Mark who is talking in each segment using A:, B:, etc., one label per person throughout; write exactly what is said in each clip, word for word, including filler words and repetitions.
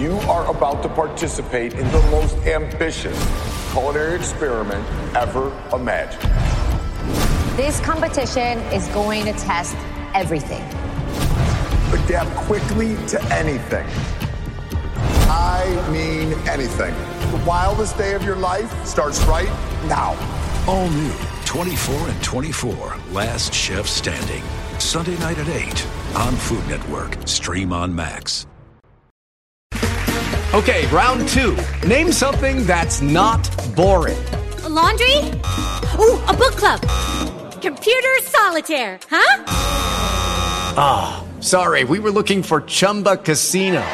A: You are about to participate in the most ambitious culinary experiment ever imagined.
B: This competition is going to test everything.
A: Adapt quickly to anything. I mean anything. The wildest day of your life starts right now.
C: All new twenty-four and twenty-four, Last Chef Standing. Sunday night at eight on Food Network. Stream on Max.
D: Okay, round two. Name something that's not boring.
E: A laundry? Ooh, a book club. Computer solitaire, huh?
D: Ah, oh, sorry, we were looking for Chumba Casino.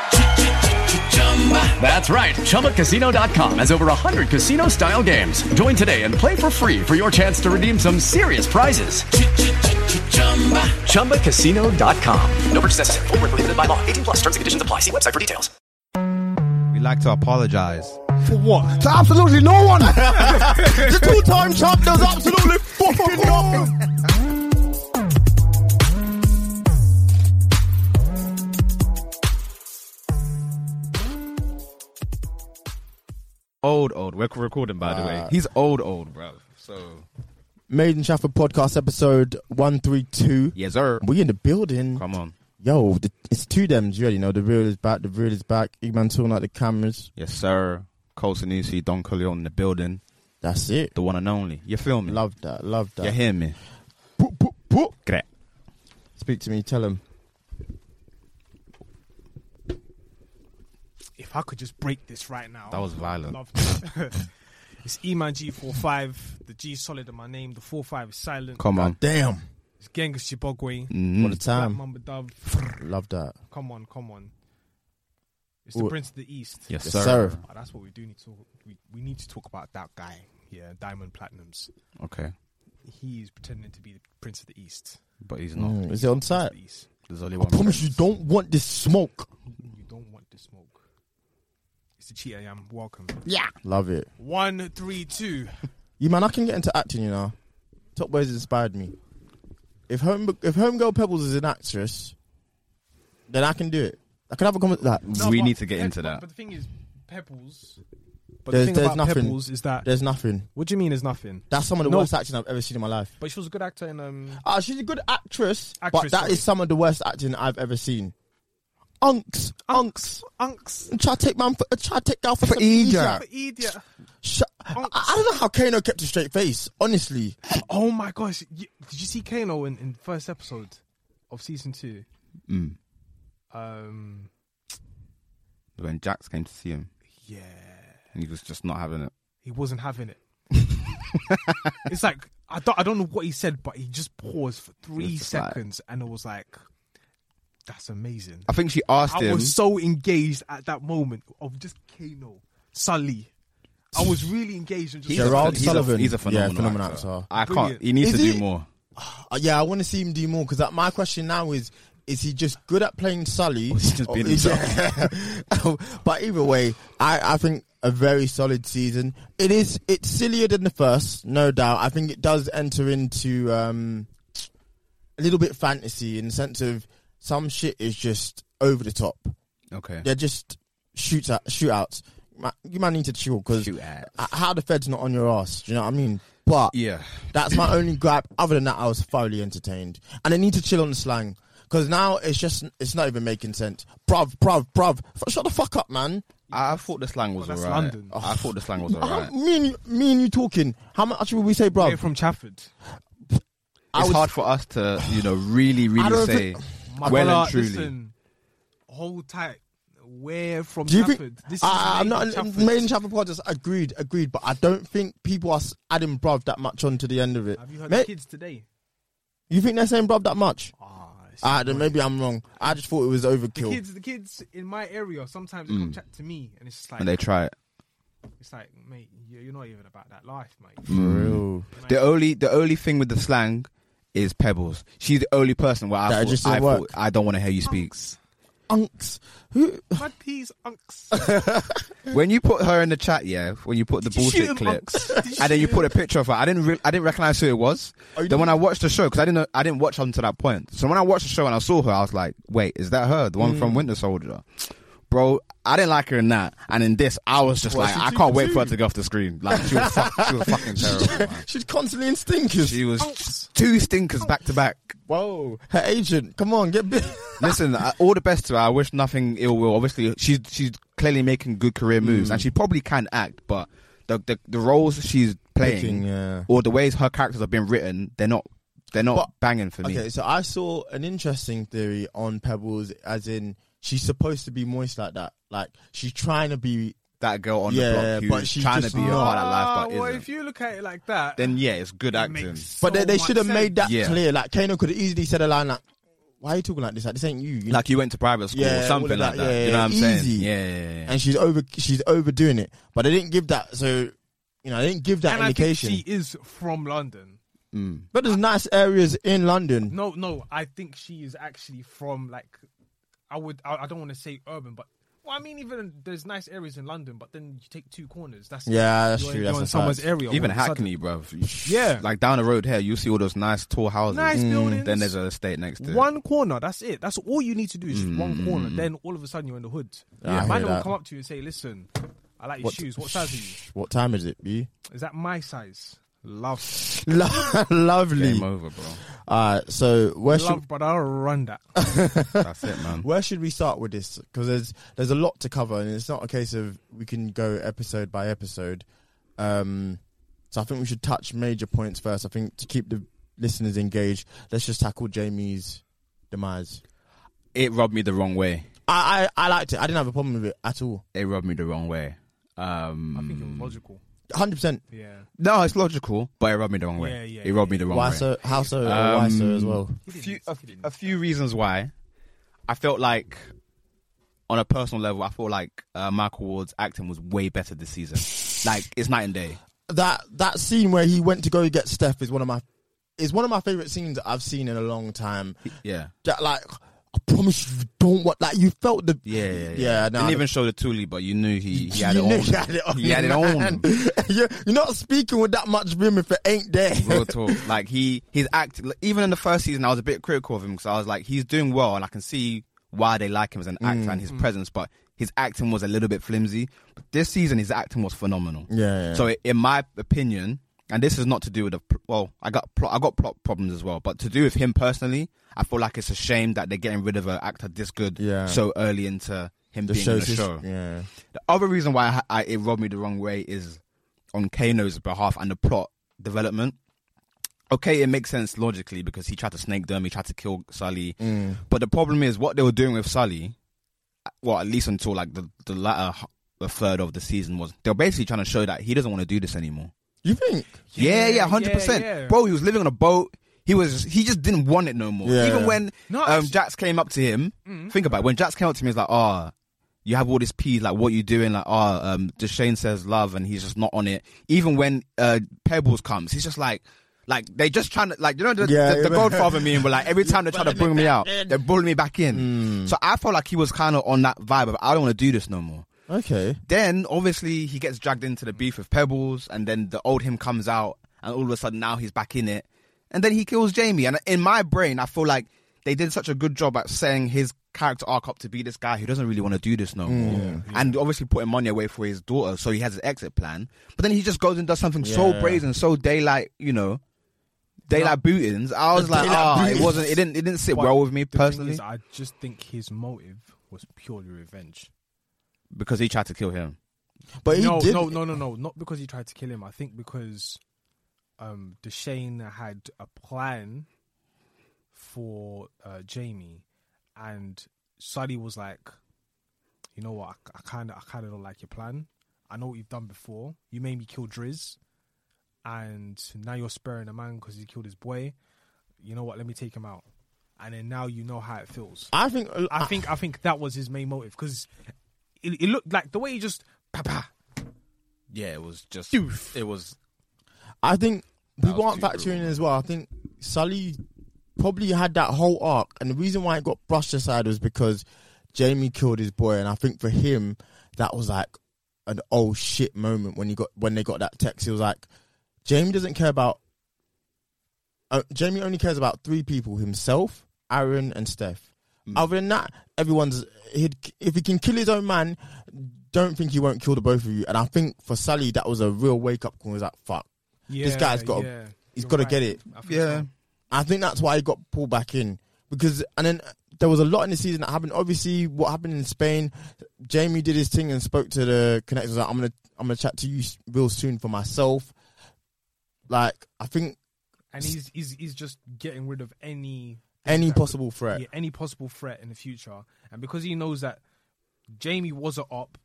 D: That's right, Chumba Casino dot com has over one hundred casino-style games. Join today and play for free for your chance to redeem some serious prizes. Chumba Casino dot com. No purchase necessary. Void where prohibited by law. eighteen plus. Terms and conditions apply. See website for details.
F: We like to apologize.
G: For what?
H: To absolutely no one. The two-time champ does absolutely fucking nothing.
F: Old, old. We're recording, by the uh, way. He's old, old, bro. So,
H: Made in Trafford podcast episode one thirty-two.
F: Yes, sir.
H: We in the building.
F: Come on.
H: Yo, the, it's two dems, you already know. The real is back, the real is back. Igman talking out the cameras.
F: Yes, sir. Cole Sanusi, Don Corleone in the building.
H: That's it.
F: The one and only. You feel me?
H: Love that, love that.
F: You hear me?
H: Boop, boop, boop.
F: Great.
H: Speak to me, tell him.
G: If I could just break this right now.
F: That was violent.
G: Love that. It's E-Man G forty-five. The G is solid in my name. The forty-five is silent.
F: Come on.
H: Damn.
G: It's Genghis Chibogwe.
F: Mm-hmm.
H: What a time.
G: Black Mamba Dove.
H: Love that.
G: Come on, come on. It's the
H: Ooh.
G: Prince of the East.
F: Yes,
H: Yes,
F: sir.
H: sir.
G: Oh, that's what we do need to talk. We, we need to talk about that guy. Yeah, Diamond Platinums.
F: Okay.
G: He is pretending to be the Prince of the East.
F: But he's not.
H: Mm, is it on
G: Prince
H: site?
G: of the East.
F: There's only
H: I
F: one.
H: promise
F: prince.
H: you don't want this smoke.
G: You don't want the smoke. It's the cheetah yam. Welcome.
H: Yeah. Love it.
G: One, three, two.
H: You man, I can get into acting, you know. Top Boys inspired me. If home if Homegirl Pebbles is an actress, then I can do it. I can have a comment like
G: No,
F: we
G: but
F: need to get
G: Pe-
F: into
G: but,
F: that.
G: But the thing is, Pebbles. But
H: There's-
G: the thing
H: there's
G: about
H: nothing.
G: Pebbles is that.
H: there's nothing.
G: What do you mean there's nothing?
H: That's some of the
G: No.
H: worst acting I've ever seen in my life.
G: But she was a good actor in. Um,
H: Ah, she's a good actress,
G: Actress,
H: but that
G: sorry.
H: is some of the worst acting I've ever seen. Unks, unks,
G: Unks.
H: I'm trying to take man for, try to take down for,
F: For
H: some
F: idiot.
G: For idiot.
H: Sh- I, I don't know how Kano kept a straight face. Honestly,
G: Oh my gosh. You, did you see Kano in, in the first episode of season two?
F: Mm.
G: Um,
F: When Jax came to see him,
G: yeah.
F: and he was just not having it.
G: He wasn't having it. It's like, I don't, I don't know what he said, but he just paused for three
F: just like-
G: seconds and it was like, that's amazing.
F: I think she asked
G: I
F: him.
G: was so engaged at that moment of just Kano, Sully. I was really engaged in just
F: He's a-
H: Gerard
F: he's a-
H: Sullivan.
F: he's a phenomenal
H: yeah, phenomenal
F: actor.
H: actor.
F: I
G: Brilliant.
F: can't. He needs
H: Is
F: to do
H: he?
F: more.
H: Uh, yeah, I want to see him do more because my question now is: is he just good at playing Sully?
F: Or is he just being
H: is- But either way, I, I think a very solid season. It is. It's sillier than the first, no doubt. I think it does enter into um, a little bit fantasy in the sense of some shit is just over the top.
F: Okay.
H: They're just shoots out, shootouts. Ma- You might need to chill because
F: Shootouts.
H: how the Fed's not on your ass. Do you know what I mean? But
F: Yeah.
H: that's my only gripe. Other than that, I was thoroughly entertained. And they need to chill on the slang. Because now it's just, it's not even making sense. Bruv, bruv, bruv. F- Shut the fuck up, man.
F: I thought the slang was
G: Well, that's
F: alright.
G: London.
F: I thought the slang was
H: How-
F: alright.
H: me, and you, me and you talking. How much will we say, bruv?
G: We're from Chafford.
H: I
F: It's
H: was-
F: hard for us to, you know, really,
H: I
F: really
H: don't
F: say
H: think-
G: My
F: well
G: brother,
F: and truly.
G: Listen, hold tight. We're from
H: Do you
G: Chafford.
H: think,
G: This is
H: I, I'm
G: made
H: not,
G: in Chafford.
H: made in Chafford podcast, agreed, agreed. But I don't think people are s- adding bruv that much onto the end of it.
G: Have you heard
H: Mate,
G: the kids today?
H: you think they're saying bruv that much?
G: Ah, it's
H: Ah, then
G: annoying.
H: maybe I'm wrong. I just thought it was
G: the
H: overkill.
G: kids, the kids in my area sometimes they come chat to me, and it's just like,
F: and they try it.
G: it's like, mate, you're you're not even about that life, mate.
H: For real.
F: The only, the only thing with the slang is Pebbles. She's the only person where I
H: That
F: thought,
H: just
F: I,
H: didn't
F: thought
H: work.
F: I don't want to hear you speak.
H: Unks. Who?
G: Mad peas, unks.
F: When you put her in the chat, yeah, when you put the
G: Did you shoot
F: bullshit
G: him,
F: clips,
G: Unks? Did you
F: and then you
G: shoot
F: put a
G: him?
F: picture of her, I didn't, re- I didn't recognize who it was.
H: Oh, you
F: Then when I
H: didn't?
F: watched the show, because I didn't, know, I didn't watch up to that point. So when I watched the show and I saw her, I was like, wait, is that her, the one
H: Mm.
F: from Winter Soldier? Bruh, bro, I didn't like her in that, and in this, I was just
H: What,
F: like,
H: she
F: I
H: too
F: can't wait
H: too?
F: for her to go off the screen. Like she was, fuck, she was fucking terrible. Man.
H: She's constantly in stinkers.
F: She was two stinkers back to back.
H: Whoa, her agent, come on, get big.
F: Listen, uh, all the best to her. I wish nothing ill will. Obviously, she's she's clearly making good career moves,
H: Mm.
F: and she probably can act, but the the, the roles she's playing,
H: Picking, yeah.
F: or the ways her characters have been written, they're not they're not
H: But-
F: banging for me.
H: Okay, so I saw an interesting theory on Pebbles, as in she's supposed to be moist like that. Like she's trying to be.
F: That girl on
H: Yeah,
F: the block who's
H: but she's
F: trying
H: just
F: to be a
H: not.
F: part of that life,
G: Ah,
F: but
G: well,
F: isn't.
G: if you look at it like that,
F: Then yeah, it's good
G: it
F: acting.
G: makes
H: But they,
G: so
H: they should have
G: much
H: made that
G: sense.
F: Yeah.
H: clear. Like Kano could have easily said a line like, "Why are you talking like this? Like this ain't you." you
F: Like you went to private school
H: Yeah,
F: or
H: all
F: something
H: of
F: like
H: that,
F: that.
H: yeah,
F: you know what I'm
H: easy.
F: saying? Yeah, yeah, yeah.
H: and she's over. She's overdoing it. But they didn't give that. So you know, they didn't give that
G: And
H: indication.
G: I think she is from London.
F: Mm.
H: But there's nice areas in London.
G: No, no, I think she is actually from like, I would, I, I don't want to say urban, but well, I mean, even there's nice areas in London, but then you take two corners. That's
H: Yeah, that's
G: you're,
H: true.
G: You're
H: That's
G: in
H: a
G: someone's
H: fact.
G: area.
F: Even
G: all of a sudden.
F: Hackney, bruv.
G: Yeah.
F: Like down the road here, you see all those nice tall houses.
G: Nice buildings.
F: Then there's an estate next to it.
G: One corner, that's it. That's all you need to do is just one
F: Mm.
G: corner. Then all of a sudden you're in the hood.
H: Yeah, I
G: Yeah,
H: hear
G: man will
H: that.
G: come up to you and say, "Listen, I like your
H: What-
G: shoes. What size are you?
H: What time is it, B?
G: Is that my size? Love,
H: Lo- Lovely.
F: Game over, bro.
H: Alright, so where should
G: love, but I'll run that."
F: That's it, man.
H: where should we start with this? Because there's there's a lot to cover, and it's not a case of we can go episode by episode. Um, so I think we should touch major points first. I think to keep the listeners engaged, let's just tackle Jamie's demise.
F: It rubbed me the wrong way.
H: I, I, I liked it. I didn't have a problem with it at all.
F: It rubbed me the wrong way. Um,
G: I think it was logical.
H: Hundred percent.
G: Yeah.
F: No, it's logical, but it rubbed me the wrong way.
G: Yeah, yeah,
F: it rubbed
G: yeah.
F: me the wrong
H: Why
F: way.
H: so? How so? or why so as well?
F: A few, a, a few reasons why. I felt like, on a personal level, I feel like uh, Michael Ward's acting was way better this season. Like it's night and day.
H: That that scene where he went to go get Steph is one of my is one of my favorite scenes that I've seen in a long time.
F: Yeah,
H: That, like, I promise you don't want like you felt the
F: yeah, yeah. yeah.
H: yeah. No,
F: Didn't even show the Thule, but you knew he, he had
H: you
F: it
H: knew
F: on.
H: he had it on.
F: He had it
H: man.
F: on.
H: you're, you're not speaking with that much vim if it ain't there.
F: Real talk. Like he, his act. Even in the first season, I was a bit critical of him because I was like, he's doing well, and I can see why they like him as an actor and his presence. But his acting was a little bit flimsy. But this season, his acting was phenomenal.
H: Yeah, yeah.
F: So, in my opinion, and this is not to do with the well, I got plot, I got plot problems as well, but to do with him personally, I feel like it's a shame that they're getting rid of an actor this good
H: Yeah.
F: so early into him
H: the
F: being in the
H: show's
F: show.
H: yeah.
F: The other reason why I, I, it rubbed me the wrong way is on Kano's behalf and the plot development. Okay, it makes sense logically because he tried to snake them, he tried to kill Sully.
H: Mm.
F: But the problem is what they were doing with Sully, well, at least until like the, the latter h- the third of the season was, they were basically trying to show that he doesn't want to do this anymore.
H: You think?
F: Yeah, yeah,
G: Yeah,
F: one hundred percent.
G: yeah, yeah.
F: Bro, he was living on a boat. He was, he just didn't want it no more.
H: Yeah.
F: Even when
G: No,
F: um,
G: actually-
F: Jax came up to him,
G: Mm.
F: think about it. When Jax came up to me, he's like, oh, you have all this peas, like, what you doing? Like, oh, um, Deshane says love, and he's just not on it. Even when uh, Pebbles comes, he's just like, like, they just trying to, like, you know, the,
H: Yeah,
F: the, the
H: yeah.
F: Godfather meme, but like, every time they try to bring me out, they bully me back in. So I felt like he was kind of on that vibe of, I don't want to do this no more.
H: Okay.
F: Then, obviously, he gets dragged into the beef with Pebbles, and then the old him comes out, and all of a sudden now he's back in it. And then he kills Jamie. And in my brain, I feel like they did such a good job at setting his character arc up to be this guy who doesn't really want to do this no more. And obviously putting money away for his daughter, so he has an exit plan. But then he just goes and does something so
H: Yeah.
F: brazen, so daylight, you know, daylight bootings. I was like,
H: Daylight
F: ah, it
H: bootings.
F: wasn't, it didn't, it didn't sit
G: But
F: well with me
G: the thing
F: personally
G: is, I just think his motive was purely revenge.
F: because he tried to kill him.
H: But he
G: no,
H: did.
G: no, no, no, no. Not because he tried to kill him. I think because um, Deshane had a plan for uh, Jamie, and Sully was like, "You know what? I kind of, I kind of don't like your plan. I know what you've done before. You made me kill Driz, and now you're sparing a man because he killed his boy. You know what? Let me take him out." And then now you know how it feels.
H: I think.
G: I think I think that was his main motive because it, it looked like the way he just pa pa.
F: Yeah, it was just,
G: Doof.
F: it was,
H: I think
F: That
H: people
F: was
H: aren't
F: too
H: factoring in
F: brutal.
H: as well. I think Sully probably had that whole arc, and the reason why it got brushed aside was because Jamie killed his boy, and I think for him that was like an oh shit moment when he got when they got that text. He was like, Jamie doesn't care about. Uh, Jamie only cares about three people: himself, Aaron, and Steph. Mm. Other than that, everyone's he'd, if he can kill his own man, don't think he won't kill the both of you. And I think for Sully, that was a real wake up call. He was like, fuck,
G: Yeah,
H: this guy's got,
G: yeah.
H: he's
G: You're
H: got to
G: right.
H: get it.
G: I think
F: Yeah.
G: so.
H: I think that's why he got pulled back in because, and then there was a lot in the season that happened. Obviously, what happened in Spain, Jamie did his thing and spoke to the connectors. Like, I'm gonna, I'm gonna chat to you real soon for myself. Like, I think
G: And he's he's he's just getting rid of any
H: any
G: that-
H: possible threat.
G: yeah, any possible threat in the future. And because he knows that Jamie was a op,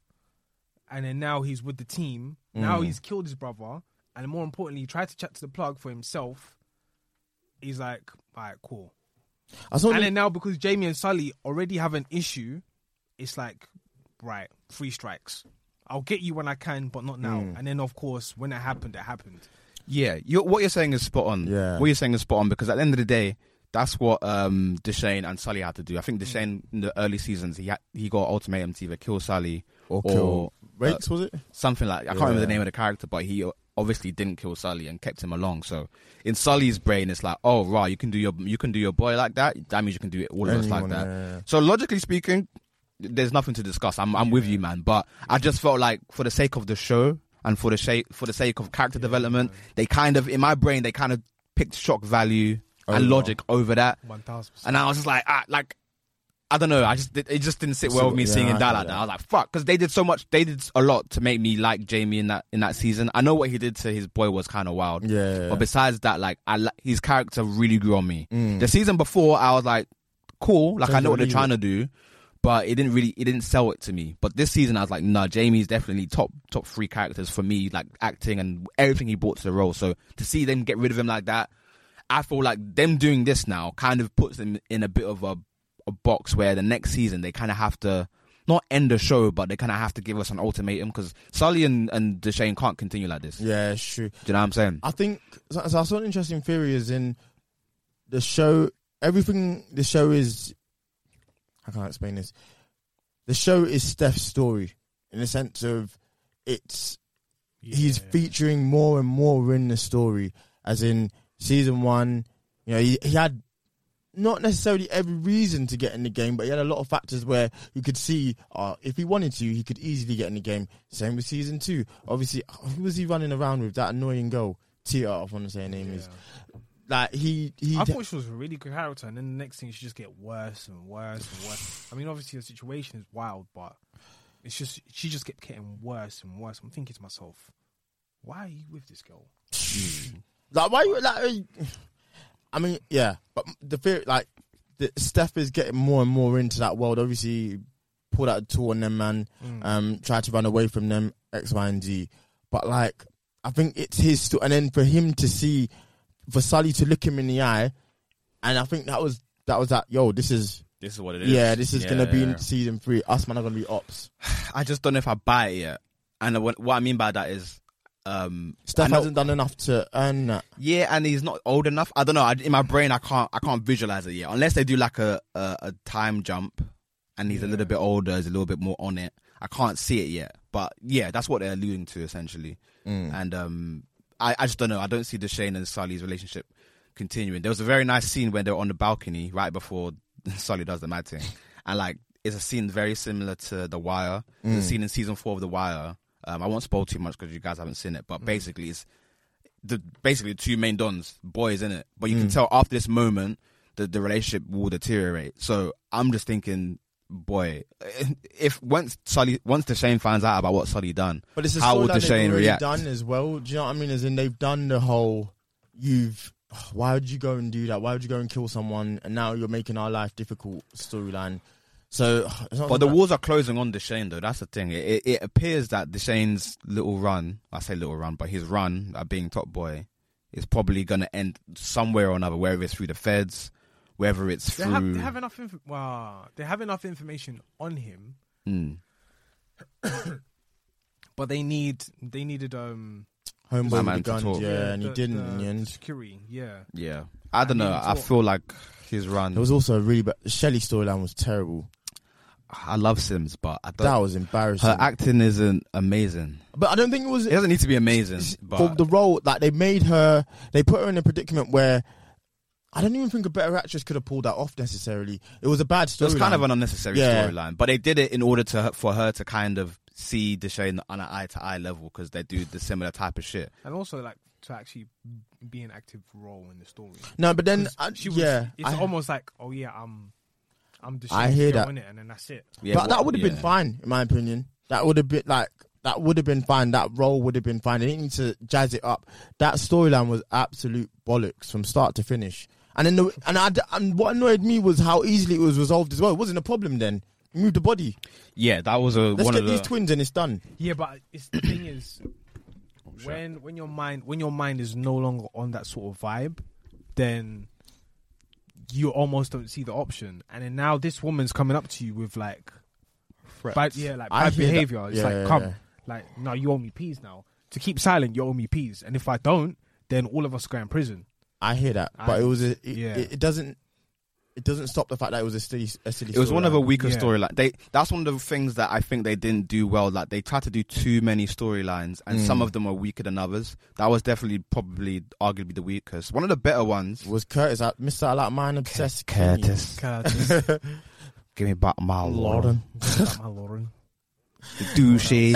G: and then now he's with the team. Now
H: Mm.
G: he's killed his brother, and more importantly, he tried to chat to the plug for himself. He's like, all right, cool.
H: I saw
G: And
H: the-
G: then now because Jamie and Sully already have an issue, it's like, right, three strikes. I'll get you when I can, but not now.
H: Mm.
G: And then of course, when it happened, it happened.
F: Yeah, you're, what you're saying is spot on.
H: Yeah.
F: What you're saying is spot on because at the end of the day, that's what um, Deshane and Sully had to do. I think Deshane in the early seasons he had, he got an ultimatum to either kill Sully
H: or,
F: or,
H: kill
F: uh,
H: Rakes, was it?
F: something like I can't
H: Yeah.
F: remember the name of the character, but he obviously didn't kill Sully and kept him along. So in Sully's brain, it's like, oh right, you can do your you can do your boy like that. That means you can do it all of us like
H: Anyone,
F: that.
H: yeah.
F: So logically speaking, there's nothing to discuss. I'm I'm with you, man. But I just felt like for the sake of the show and for the sake for the sake of character development, they kind of in my brain they kind of picked shock value and
H: Over.
F: logic over that.
G: One thousand percent.
F: And I was just like, ah, like, I don't know. I just it just didn't sit well with me
H: Yeah,
F: seeing
H: I
F: that
H: get
F: like that.
H: that.
F: I was like, fuck, because they did so much. They did a lot to make me like Jamie in that in that season. I know what he did to his boy was kind of wild.
H: Yeah.
F: But besides that, like, I li- his character really grew on me.
H: Mm.
F: The season before, I was like, cool, like
H: Take
F: I know
H: it or
F: what they're
H: leave
F: trying
H: it.
F: to do, but it didn't really, it didn't sell it to me. But this season, I was like, nah, Jamie's definitely top top three characters for me, like acting and everything he brought to the role. So to see them get rid of him like that, I feel like them doing this now kind of puts them in a bit of a, a box where the next season they kind of have to not end the show, but they kind of have to give us an ultimatum because Sully and, and Deshane can't continue like this.
H: Yeah, it's true.
F: Do you know what I'm saying?
H: I think so, so I saw an interesting theory is in the show. Everything the show is. How can I explain this? The show is Steph's story in the sense of it's he's featuring more and more in the story. As in season one, you know, he, he had not necessarily every reason to get in the game, but he had a lot of factors where you could see uh, if he wanted to, he could easily get in the game. Same with season two. Obviously, who was he running around with? That annoying girl, Tia, I want to say her name is. Like he, he.
G: I thought she was a really good character, and then the next thing she just get worse and worse and worse. I mean, obviously the situation is wild, but it's just she just kept getting worse and worse. I'm thinking to myself, why are you with this girl?
H: Like why you like? I mean, yeah, but the fear, like, the, Steph is getting more and more into that world. Obviously, pulled out a tool on them, man.
G: Mm.
H: Um, tried to run away from them, X, Y, and Z. But like, I think it's his sto- and then for him to see, for Sully to look him in the eye, and I think that was that was that. Yo, this is
F: This is what it is.
H: yeah, this is
F: Yeah,
H: gonna be
F: yeah.
H: in season three. Us man are gonna be ops.
F: I just don't know if I buy it yet. And what, what I mean by that is, um, I
H: Steph
F: know-
H: hasn't done enough to earn that.
F: yeah, and he's not old enough. I don't know. I, in my brain, I can't, I can't visualize it yet. Unless they do like a, a, a time jump, and he's a little bit older, he's a little bit more on it. I can't see it yet. But yeah, that's what they're alluding to essentially.
H: Mm.
F: And um, I, I just don't know. I don't see Deshane and Sully's relationship continuing. There was a very nice scene when they're on the balcony right before Sully does the mad thing, and like it's a scene very similar to The Wire. There's a
H: Mm.
F: scene in season four of The Wire. Um, I won't spoil too much because you guys haven't seen it, but basically it's the basically the two main dons, boys in it. But you can
H: Mm.
F: tell after this moment the the relationship will deteriorate. So I'm just thinking, boy, if once Sully once Deshane finds out about what Sully done,
H: But it's a
F: how will
H: storyline they've
F: Deshane
H: already
F: react?
H: done as well. Do you know what I mean? As in they've done the whole, you've, why would you go and do that? Why would you go and kill someone? And now you're making our life difficult storyline. So, it's not
F: But the
H: that-
F: walls are closing on Deshane, though. That's the thing. It, it, it appears that Deshane's little run, I say little run, but his run at being top boy is probably going to end somewhere or another, whether it's through the feds, whether it's
G: They
F: through...
G: have, they have enough. Inf- wow, they have enough information on him,
F: Mm.
G: but they need they needed um
H: homeboy
F: My
H: with
F: man
H: the
F: to
H: guns,
F: talk.
H: yeah, and he
G: the-
H: didn't
G: the
H: in the end.
G: security, yeah.
F: Yeah. I don't
G: I
F: know.
G: mean,
F: I
G: talk.
F: feel like his run...
H: There was also a really bad, the Shelley storyline was terrible.
F: I love Sims, but I don't...
H: That was embarrassing.
F: Her acting isn't amazing.
H: But I don't think it was
F: It doesn't need to be amazing,
H: for
F: but...
H: the role. Like they made her, they put her in a predicament where I don't even think a better actress could have pulled that off necessarily. It was a bad story.
F: It was kind of an unnecessary
H: Yeah.
F: storyline, but they did it in order to for her to kind of see Deshane on an eye to eye level because they do the similar type of shit.
G: And also, like, to actually be an active role in the story.
H: No, but then,
G: 'Cause
H: I,
G: she was,
H: yeah.
G: it's
H: I,
G: almost like, oh yeah, I'm, I'm the
H: I hear that.
G: in it, and then that's it.
F: Yeah,
H: but
F: what-
H: that would have been
F: yeah.
H: fine, in my opinion. That would have been like that would have been fine. That role would have been fine. They didn't need to jazz it up. That storyline was absolute bollocks from start to finish. And then the, and I, and what annoyed me was how easily it was resolved as well. It wasn't a problem then. Move the body.
F: Yeah, that was a
H: Let's
F: one
H: get
F: of the.
H: these twins and it's done.
G: Yeah, but it's the thing is, when when your mind when your mind is no longer on that sort of vibe, then you almost don't see the option. And then now this woman's coming up to you with like, bad, yeah, like
H: I
G: bad
H: hear that.
G: behavior. It's
H: Yeah,
G: like,
H: yeah,
G: come,
H: yeah.
G: like, no, you owe me peas now. To keep silent, you owe me peas. And if I don't, then all of us go in prison.
H: I hear that, but
G: I-
H: it was a, it,
G: yeah.
H: it, it doesn't it doesn't stop the fact that it was a silly a silly.
F: It was one of a weaker
G: Yeah.
F: storyline. They that's one of the things that I think they didn't do well. Like they tried to do too many storylines, and
H: Mm.
F: some of them were weaker than others. That was definitely, probably, arguably the weakest. One of the better ones.
H: was Curtis. I Mister I like mine obsessed.
F: Curtis,
G: Curtis,
F: give me back my
H: Lauren.
G: my Lauren.
F: douchey.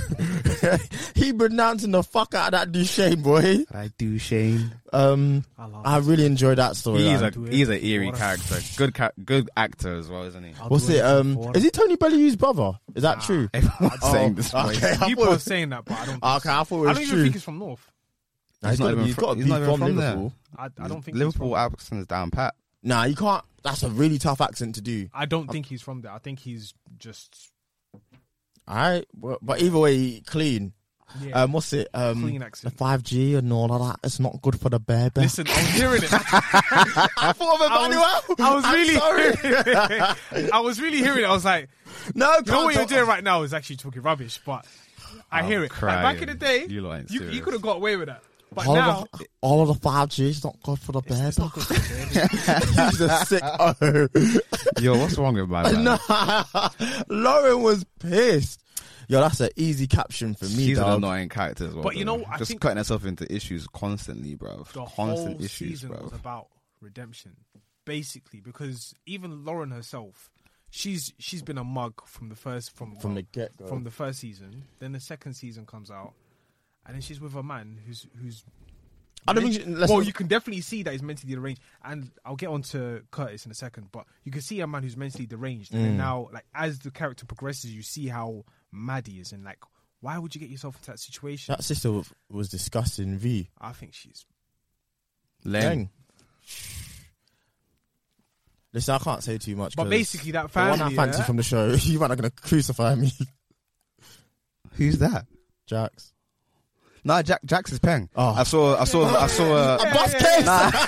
H: He pronouncing the fuck out of that Duchesne boy.
F: I douchey.
H: Um,
G: I love
H: I really enjoyed that story.
F: He's a
G: do it.
F: he's an eerie
G: What a-
F: character. Good ca- good actor as well, isn't he?
G: I'll
H: What's
G: do
H: it?
G: anything
H: Um,
G: for
H: is
G: it.
H: it Tony Bellew's brother? Is that true?
F: Everyone's
H: Oh,
F: saying this.
H: okay.
F: Point.
H: I
G: People
H: thought-
G: are saying that, but I don't. Think
H: Okay, I thought it
G: I
H: was
G: don't even
H: true.
G: think it's from North.
H: Nah,
F: He's
H: he's
F: not
H: got to
F: even
H: be. He's
F: from-
H: got to
F: he's
H: be
F: not even
H: from
F: from there.
H: Liverpool.
G: I, I don't think
F: Liverpool
G: He's from,
F: accent is down pat.
H: Nah, you can't. That's a really tough accent to do.
G: I don't think he's from there. I think he's just
H: All right, well, but either way, clean.
G: yeah.
H: Um, what's it? Um,
G: Clean
H: the
G: accent.
H: five G and all of that. It's not good for the baby.
G: Listen, I was hearing it.
H: I thought of
G: I was, I was
H: I'm
G: really,
H: sorry.
G: hearing it. I was really hearing it. I was like,
H: no,
G: you know what you're
H: can't
G: doing right now is actually talking rubbish, but I
F: I'm
G: hear it. Like,
F: crying.
G: back in the day,
F: You lot ain't
G: you,
F: serious.
G: you could have got away with that. But
H: all,
G: now,
H: of the, all of the five G is not good for the baby.
G: it's not good for the
H: He's a sick. Oh.
F: Yo, what's wrong with my man?
H: No, Lauren was pissed. Yo, that's an easy caption for me,
F: She's an
H: dog.
F: annoying character as well.
G: But you
F: though.
G: know, I
F: just
G: think-
F: cutting herself into issues constantly, bro.
G: the
F: Constant
G: whole
F: issues,
G: season
F: bro.
G: was about redemption, basically, because even Lauren herself, she's she's been a mug from the first from
H: From
G: well,
H: the get-go.
G: from the first season. Then the second season comes out, and then she's with a man who's who's.
H: I don't
G: men-
H: think she- let's
G: well,
H: not-
G: you can definitely see that he's mentally deranged, and I'll get on to Curtis in a second. But you can see a man who's mentally deranged, and then now, like as the character progresses, you see how mad he is, and like, why would you get yourself into that situation?
H: That sister w- was disgusting. V.
G: I think she's.
F: Lame.
H: Dang. Listen, I can't say too much.
G: But
H: 'cause
G: basically, that
H: the one I
G: family,
H: fancy
G: yeah?
H: from the show, you might not gonna crucify me,
F: Who's that?
H: Jax.
F: Nah, Jack. Jax is Peng.
H: Oh.
F: I saw. I saw. I saw. Uh,
H: A bus case.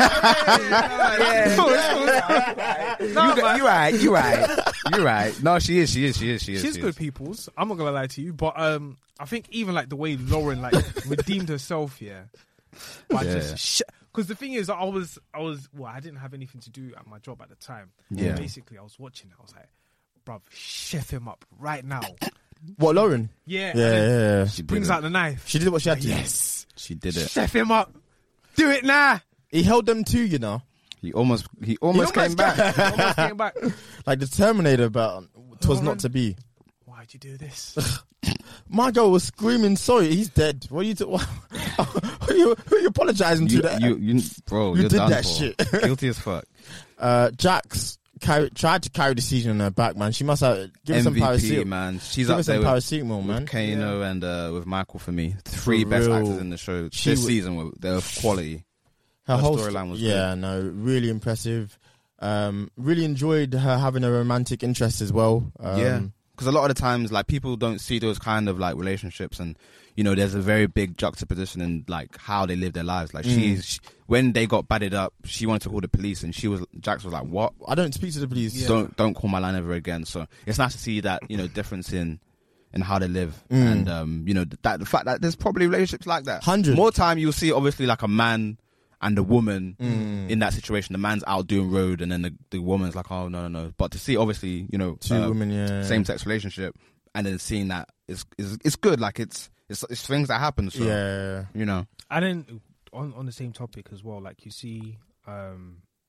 F: you, you right. You right. You right. No, she is. She is. She is. She is.
G: She's
F: she
G: good
F: is.
G: people's. I'm not gonna lie to you, but um, I think even like the way Lauren like redeemed herself, yeah, by
F: Yeah.
G: just sh- because the thing is, I was, I was, well, I didn't have anything to do at my job at the time.
F: Yeah.
G: And basically, I was watching it. I was like, bruv, chef him up right now.
H: What, Lauren?
G: Yeah,
H: Yeah,
G: and then
H: yeah, yeah.
F: She did
G: brings
F: it.
G: out the knife.
H: She did what she had to.
G: Yes,
F: She did it.
G: chef him up. Do it now.
H: He held them too, you know,
F: He almost. He almost,
G: He
F: came back.
G: Almost came back.
H: like the Terminator, but twas
G: Lauren.
H: not to be.
G: Why'd you do this?
H: My girl was screaming, "Sorry, he's dead." What are you? T- what, who are you, who are you apologizing
F: You,
H: to? That
F: you, you, bro,
H: You
F: you're
H: did
F: done
H: that
F: for.
H: shit.
F: Guilty as fuck.
H: uh, Jax carry, tried to carry the season on her back, man. She must have give us some
F: M V P,
H: paracetamol,
F: man. She's
H: Give
F: up
H: us
F: there
H: some
F: with,
H: paracetamol,
F: with
H: man.
F: Kano and uh, with Michael for me. Three
H: For
F: best
H: real.
F: actors in the show
H: She
F: this
H: wa-
F: season. Were, they're of quality.
H: Her
F: Her
H: whole
F: storyline was
H: yeah, no, really impressive. Um, really enjoyed her having a romantic interest as well. Um,
F: Yeah, because a lot of the times, like, people don't see those kind of like relationships, and you know, there's a very big juxtaposition in like how they live their lives. Like,
H: Mm.
F: she's she, when they got batted up, she wanted to call the police, and she was Jax was like, "What?
H: I don't speak to the police.
F: Don't don't call my line ever again." So it's nice to see that, you know, difference in in how they live,
H: Mm.
F: and um, you know, that the fact that there's probably relationships like that.
H: Hundred.
F: More time you'll see obviously like a man and a woman
H: Mm.
F: in that situation. The man's out doing road, and then the, the woman's like, "Oh no, no, no." But to see obviously, you know,
H: Two
F: uh,
H: women, yeah.
F: same sex relationship, and then seeing that is is it's good. Like it's it's it's things that happen. So
H: Yeah.
F: you know,
G: And then on on the same topic as well, like you see um,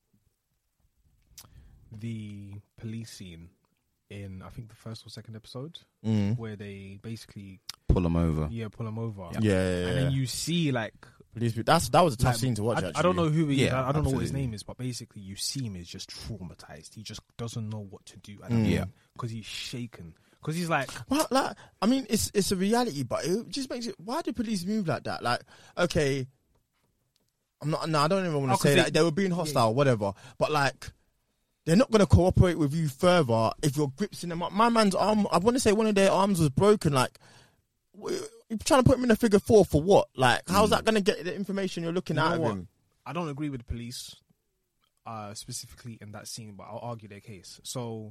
G: the police scene in, I think, the first or second episode,
H: Mm.
G: where they basically
F: Pull them over.
G: yeah pull him over.
H: Yeah, yeah, yeah.
G: And then you see like.
H: Police- That's that was a tough
G: like,
H: scene to watch.
G: I,
H: actually,
G: I don't know who he is.
F: Yeah,
G: I, I don't know what his
F: absolutely.
G: name is, but basically, you see him is just traumatized. He just doesn't know what to do.
H: Mm.
F: Yeah.
G: because he's shaken. Because he's like,
H: Well, like, I mean, it's it's a reality, but it just makes it. Why do police move like that? Like, okay, I'm not. No, I don't even want to
G: Oh, 'cause
H: say
G: they-
H: that they were being hostile, whatever. But like, they're not going to cooperate with you further if your grip's in them up. My man's arm. I want to say one of their arms was broken. Like, w- you're trying to put him in a figure four for what? Like, how's that going to get the information you're looking
G: you
H: out
G: know
H: of
G: what?
H: him?
G: I don't agree with the police, uh, specifically in that scene, but I'll argue their case. So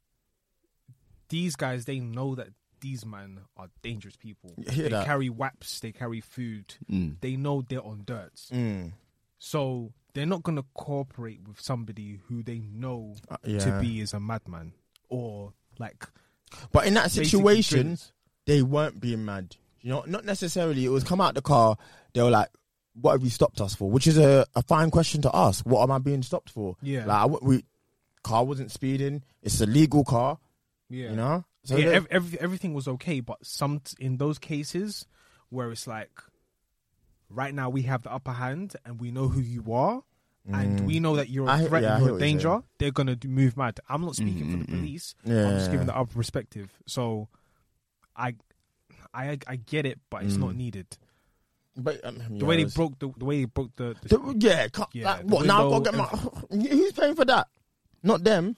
G: these guys, they know that these men are dangerous people.
H: You hear
G: They
H: that?
G: carry whaps, they carry food.
F: Mm.
G: They know they're on dirt.
H: Mm.
G: So they're not going to cooperate with somebody who they know
H: Uh, yeah.
G: to be is a madman or like.
H: But in that
G: basically
H: situation,
G: drillers.
H: they weren't being mad. You know, not necessarily. It was come out the car. They were like, "What have you stopped us for?" Which is a, a fine question to ask. What am I being stopped for?
G: Yeah.
H: like I w- we car wasn't speeding. It's a legal car.
G: Yeah.
H: You know. So
G: yeah,
H: they-
G: ev- every, everything was okay, but some in those cases where it's like, right now we have the upper hand and we know who you are, and we know that you're
H: I-
G: a threat
H: yeah, I
G: and
H: hear
G: you're a
H: what you're
G: danger.
H: saying.
G: They're gonna do, move mad. I'm not speaking for the police. I'm just
H: Yeah.
G: giving the other perspective. So, I, I, I get it, but it's not needed.
H: But um,
G: The
H: yeah,
G: way
H: it
G: they
H: was-
G: broke the, the way they broke the, the
H: The- yeah, ca-
G: Yeah,
H: like,
G: the
H: what now? I've got to
G: window,
H: get my. Who's paying for that? Not them.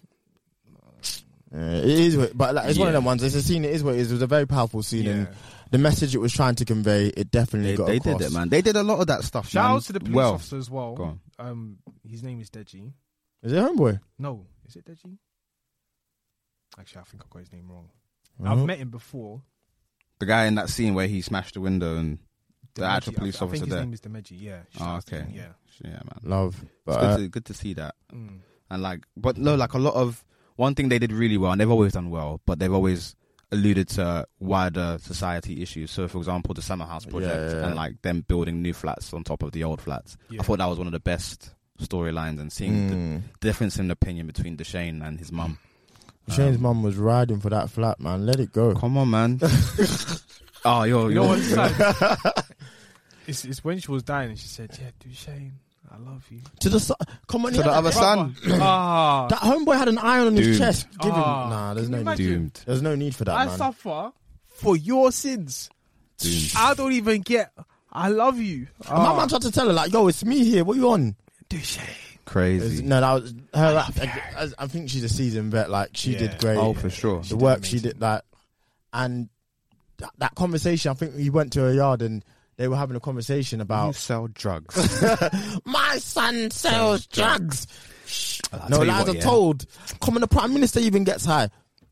H: Yeah, it is, what- but like, it's one of
F: Yeah.
H: them ones. It's a scene. It is what it is. It was a very powerful scene, and
G: Yeah.
H: the message it was trying to convey, it definitely
F: They,
H: got
F: they
H: across.
F: did it, man. They did a lot of that stuff.
G: shout
F: man.
G: out to the police
F: well,
G: officer as well.
F: Go on.
G: Um, his name is Deji.
H: Is it homeboy?
G: No, is it Deji? Actually, I think I got his name wrong.
H: Mhm.
G: I've met him before.
F: The guy in that scene where he smashed the window and the
G: Demeji.
F: actual
G: I-
F: police
G: I, think
F: officer
G: his
F: there.
G: name is Demeji. Yeah. Shout
F: Oh,
G: out to
F: okay.
G: him, Yeah.
F: Yeah, man.
H: Love, but
F: It's good,
H: uh,
F: to, good to see that.
G: Mm.
F: And like, but no, like a lot of one thing they did really well, and they've always done well, but they've always alluded to wider society issues. So, for example, the Summer House project
H: Yeah, yeah, yeah.
F: and like them building new flats on top of the old flats.
G: Yeah.
F: I thought that was one of the best storylines, and seeing
H: Mm.
F: the difference in opinion between Deshane and his mum.
H: Shane's mum was riding for that flat, man. Let it go.
F: Come on, man. oh, you're,
G: You know
F: you're,
G: what's sad? it's, it's when she was dying and she said, "Yeah, Duchesne, I love you."
H: To the son. Come on,
F: to
H: he
F: the
H: had
F: other
H: that-
F: son.
G: Ah,
H: That homeboy had an iron on his
F: Doomed.
H: chest. Give him.
G: Ah.
H: Nah, there's
G: Can
H: no
G: you
H: need.
G: imagine?
F: Doomed.
H: There's no need for that,
G: I
H: man.
G: suffer for your sins.
F: Doomed.
G: I don't even get. I love you.
H: And my man tried to tell her, like, yo, it's me here. What you on?
G: Duchesne.
F: Crazy.
H: No, that was her. I, I, I think she's a seasoned vet. Like, she
G: Yeah.
H: did great.
F: Oh, for sure.
H: The
G: did
H: work she
G: amazing.
H: did, that, and that, that conversation. I think we went to her yard and they were having a conversation
F: You
H: about
F: sell drugs.
H: my son sells drugs.
F: I'll
H: No
F: tell you
H: lies
F: what,
H: are
F: yeah.
H: told. Come on, the prime minister even gets high.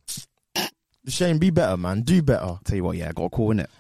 H: Shane, be better, man. Do better.
F: Tell you what, yeah, I got a call in it.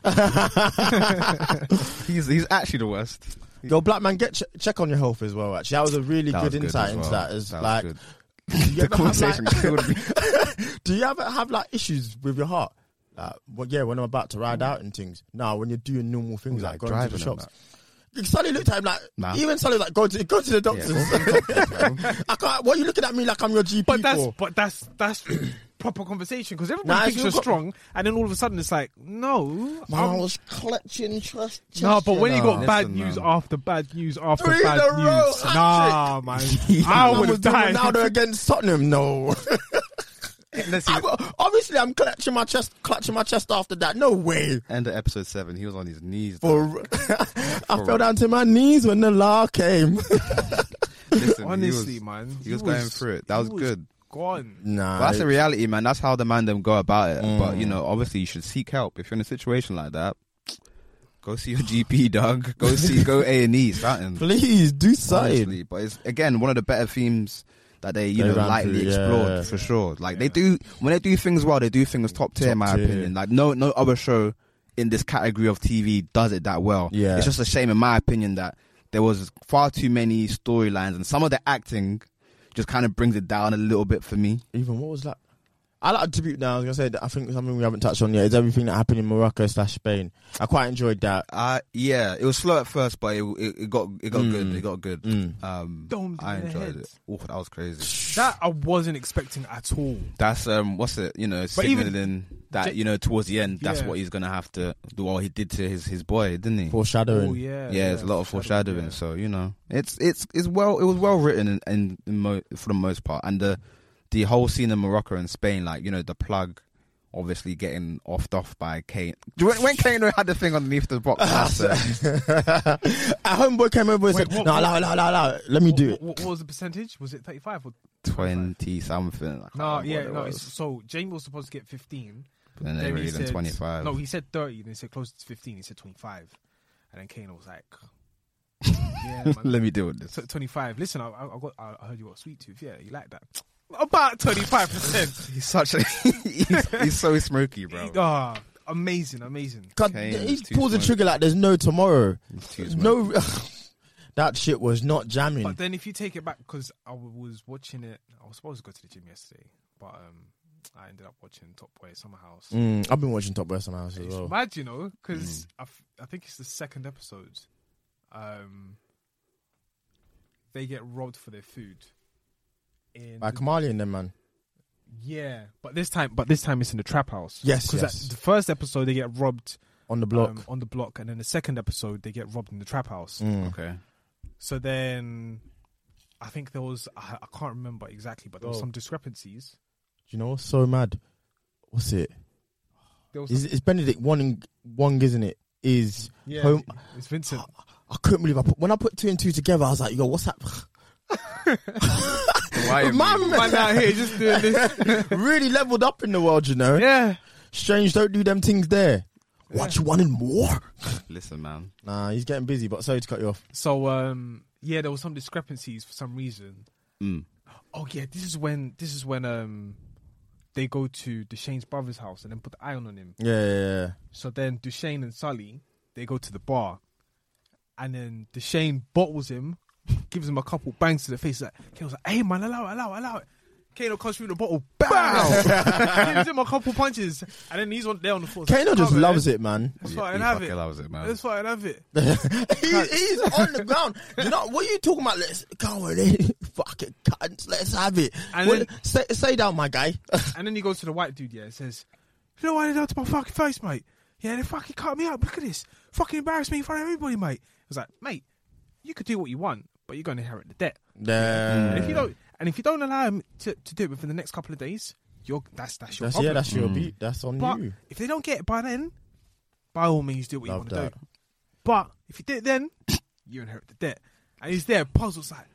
F: he's he's actually the worst.
H: Yo, black man, get ch- check on your health as well. Actually, that was a really
F: That
H: good
F: was good
H: insight
F: as
H: into
F: well.
H: that. Is
F: That was
H: like,
F: good.
H: do you
F: The
H: ever have,
F: conversation
H: like,
F: killed me.
H: do you ever have like issues with your heart? Like, well, yeah, when I'm about to ride out and things. No, when you're doing normal things like,
F: Like
H: going to the
F: driving and
H: shops. Sully looked at him like,
F: Nah.
H: even Sully like, go to go to the doctors. I can't. What are you looking at me like I'm your G P
G: But that's
H: for?
G: but that's that's proper conversation because everybody
H: Nah,
G: thinks
H: it's
G: you're
H: not-
G: strong, and then all of a sudden it's like, no,
H: Man,
G: I'm-
H: I was clutching trust.
G: no. But when you got
F: Listen,
G: bad
F: man.
G: news after bad news after
H: Three in
G: bad
H: a row,
G: news,
H: hat-trick.
G: nah, man, I
H: Man
G: would
H: was
G: have
H: doing
G: died.
H: Ronaldo against Tottenham. No.
F: Listen,
H: I- obviously, I'm clutching my chest, clutching my chest after that. No way.
F: end of episode seven, he was on his knees.
H: For I fell down to my knees when the law came.
F: Listen,
G: Honestly,
F: he was,
G: man,
F: he was going through it. That
G: he
F: was good.
G: Gone.
H: Nah,
F: But that's the reality, man. That's how the man them go about it.
H: Mm.
F: But you know, obviously, you should seek help if you're in a situation like that. Go see your G P, dog. Go see, go A and E, something.
H: please do something.
F: Honestly, but it's again one of the better themes that they you
H: They
F: know
H: ran
F: lightly
H: through,
F: explored
H: yeah.
F: for sure. Like they do when they do things well, they do things top tier, in
H: Top
F: my
H: tier.
F: opinion. Like no no other show in this category of T V does it that well.
H: Yeah.
F: It's just a shame, in my opinion, that there was far too many storylines and some of the acting just kind of brings it down a little bit for me.
H: Even what was that? I like to be now. I was gonna say that I think something we haven't touched on yet is everything that happened in Morocco slash Spain. I quite enjoyed that.
F: Uh, yeah, it was slow at first, but it it, it got it got
H: Mm.
F: good. It got good.
H: Mm.
F: Um,
G: Domed
F: I
G: in the
F: enjoyed
G: head.
F: it. Oh, that was crazy.
G: That I wasn't expecting at all.
F: That's um, what's it? You know,
G: But even-
F: signaling that
G: J-
F: you know towards the end, that's
G: Yeah.
F: what he's gonna have to do. What he did to his his boy, didn't he?
H: Foreshadowing.
G: Oh yeah,
F: yeah, there's a lot of foreshadowing.
G: yeah.
F: So you know, it's it's it's well, it was well written in, in, in mo- for the most part, and the the whole scene in Morocco and Spain, like you know, the plug obviously getting offed off by Kane. When, when Kane had the thing underneath the box, that's, uh,
H: A homeboy came over and
G: Wait,
H: said,
G: what-
H: "No,
G: what-
H: allow, allow, allow, allow. Let me do it."
G: What, what was the percentage? Was it thirty-five or
F: twenty something. I can't
G: no?
F: remember
G: Yeah,
F: what it
G: no.
F: was.
G: It's, so Jamie was supposed to get fifteen.
F: But then they
G: Then
F: were
G: he
F: even
G: said-
F: twenty-five.
G: No, he said thirty. Then he said close to fifteen. He said twenty-five, and then Kane was like, "Yeah, man.
F: Let me deal with this.
G: T- twenty-five. Listen, I, I got. I heard you got a sweet tooth. Yeah, you like that? About twenty-five percent.
F: He's such a he's, he's so smoky, bro.
G: Ah, amazing, amazing.
H: God,
F: Kane
H: he
F: is too
H: pulls the
F: smoky.
H: trigger like there's no tomorrow.
F: He's too smoky.
H: No, that shit was not jamming.
G: But then if you take it back, because I w- was watching it, I was supposed to go to the gym yesterday, but um, I ended up watching Top Boy Summer House.
H: Mm, I've been watching Top Boy Summer House as
G: It's
H: well.
G: mad, you know, because I, f- I think it's the second episode. Um, they get robbed for their food. In
H: By
G: the-
H: Kamali and them, man.
G: yeah, but this time, but this time it's in the trap house.
H: Yes,
G: because
H: yes.
G: the first episode they get robbed
H: On the block.
G: um, on the block, and then the second episode they get robbed in the trap house.
H: Mm.
F: Okay.
G: So then, I think there was I, I can't remember exactly, but there was
H: Oh.
G: some discrepancies.
H: Do you know what's so mad? What's it?
G: There was
H: Is
G: some,
H: it's Benedict Wong, Wong, isn't it? Is
G: yeah,
H: home.
G: it's Vincent.
H: I couldn't believe I put when I put two and two together. I was like, "Yo, what's that?"
F: Why
H: Man,
G: Man out here just doing this.
H: really leveled up in the world, you know.
G: Yeah.
H: Strange, don't do them things there. What you wanting more?
F: Listen, man.
H: Nah, he's getting busy. But sorry to cut you off.
G: So um, yeah, there was some discrepancies for some reason.
F: Mm.
G: Oh yeah, this is when this is when um, they go to Dushane's brother's house and then put the iron on him.
H: Yeah, yeah, yeah.
G: So then Dushane and Sully, they go to the bar. And then Dushane bottles him, gives him a couple bangs to the face. Like, Kane was like, hey man, allow it, allow it, allow it. Kano comes through the bottle, bow! Gives him a couple punches. And then he's on there on the floor.
H: Kano just loves it, man.
G: Let's
F: Yeah,
G: fucking
F: he
G: have
F: fucking
G: it.
F: loves it, man.
G: Let's fucking have it.
H: he, he's on the ground. You know what are you talking about? Let's go on in. Fucking cunts. Let's have it.
G: And
H: Well,
G: then-
H: stay, stay down, my guy.
G: And then he goes to the white dude, yeah, and says, you know what they done to my fucking face, mate? Yeah, they fucking cut me up. Look at this. Fucking embarrass me in front of everybody, mate. I was like, mate, you could do what you want, but you're going to inherit the debt.
H: Yeah.
G: And if you don't, and if you don't allow him to, to do it within the next couple of days, you're that's that's your
H: That's,
G: problem.
H: yeah, that's your beat. That's on
G: But
H: you.
G: if they don't get it by then, by all means, do what
H: Love
G: you want to
H: that.
G: do. But if you do it then, you inherit the debt. And he's there, puzzles like,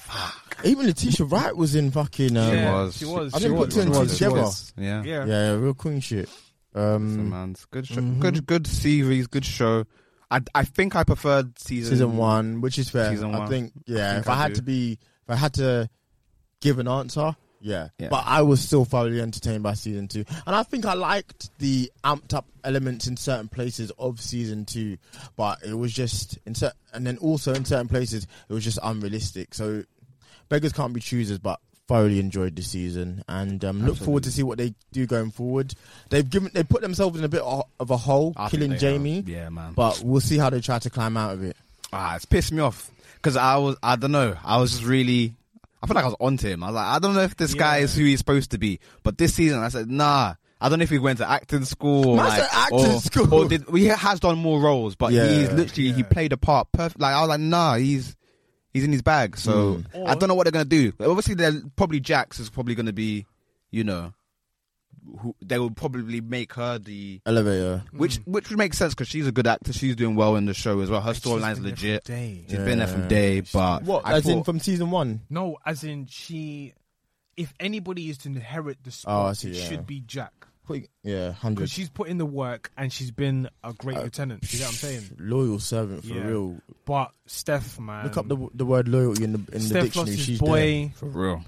H: Even Letitia Wright was in fucking. Um,
F: She
G: Yeah,
F: was.
G: she was.
H: I
G: She
H: didn't
G: was.
H: put two and
G: She
H: two
G: was. She
H: together.
F: was. Yeah.
G: yeah.
H: Yeah, real queen shit. Um,
F: Listen, man. It's good, show. good, good series, good show. I, I think I preferred season
H: season one, which is fair.
F: Season
H: I
F: one.
H: think, yeah.
F: I think
H: if I,
F: I
H: had
F: do.
H: to be, if I had to give an answer, yeah.
F: Yeah.
H: But I was still thoroughly entertained by season two, and I think I liked the amped up elements in certain places of season two, but it was just in cer- and then also in certain places it was just unrealistic. So beggars can't be choosers, but thoroughly enjoyed the season and um, look forward to see what they do going forward. They've given they put themselves in a bit of of a hole,
F: I think
H: killing
F: they
H: Jamie.
F: have. Yeah, man.
H: But we'll see how they try to climb out of it.
F: Ah, it's pissed me off because I was, I don't know, I was just really, I feel like I was onto him. I was like, I don't know if this guy
G: Yeah.
F: is who he's supposed to be. But this season, I said, nah. I don't know if he went to acting school,
H: Man
F: like,
H: said acting
F: or,
H: school.
F: or did he has done more roles, but
H: Yeah.
F: he's literally he
G: Yeah.
F: played a part perfect. Like I was like, nah, he's he's in his bag. So
H: Mm.
F: I don't know what they're gonna do. Obviously, they're probably Jax is probably gonna be, you know, who they will probably make her the.
H: Elevator.
F: Which which would make sense because she's a good actor. She's doing well in the show as well. Her
G: And she's
F: storyline's
G: been there
F: legit.
G: from day.
F: She's been there from
H: Yeah.
F: day, but
H: What?
F: I
H: As in
F: thought-
H: from season one?
G: No, as in she, if anybody is to inherit the spot,
H: Oh, I see,
G: it
H: yeah.
G: should be Jack.
H: Yeah,
G: Because
H: hundred.
G: she's put in the work and she's been a great
H: Uh,
G: lieutenant. You get what I'm saying?
H: Loyal servant for
G: Yeah.
H: real.
G: But Steph, man.
H: Look up the the word loyalty in the in the
G: Steph lost
H: dictionary.
G: his
H: She's
G: boy.
F: for real.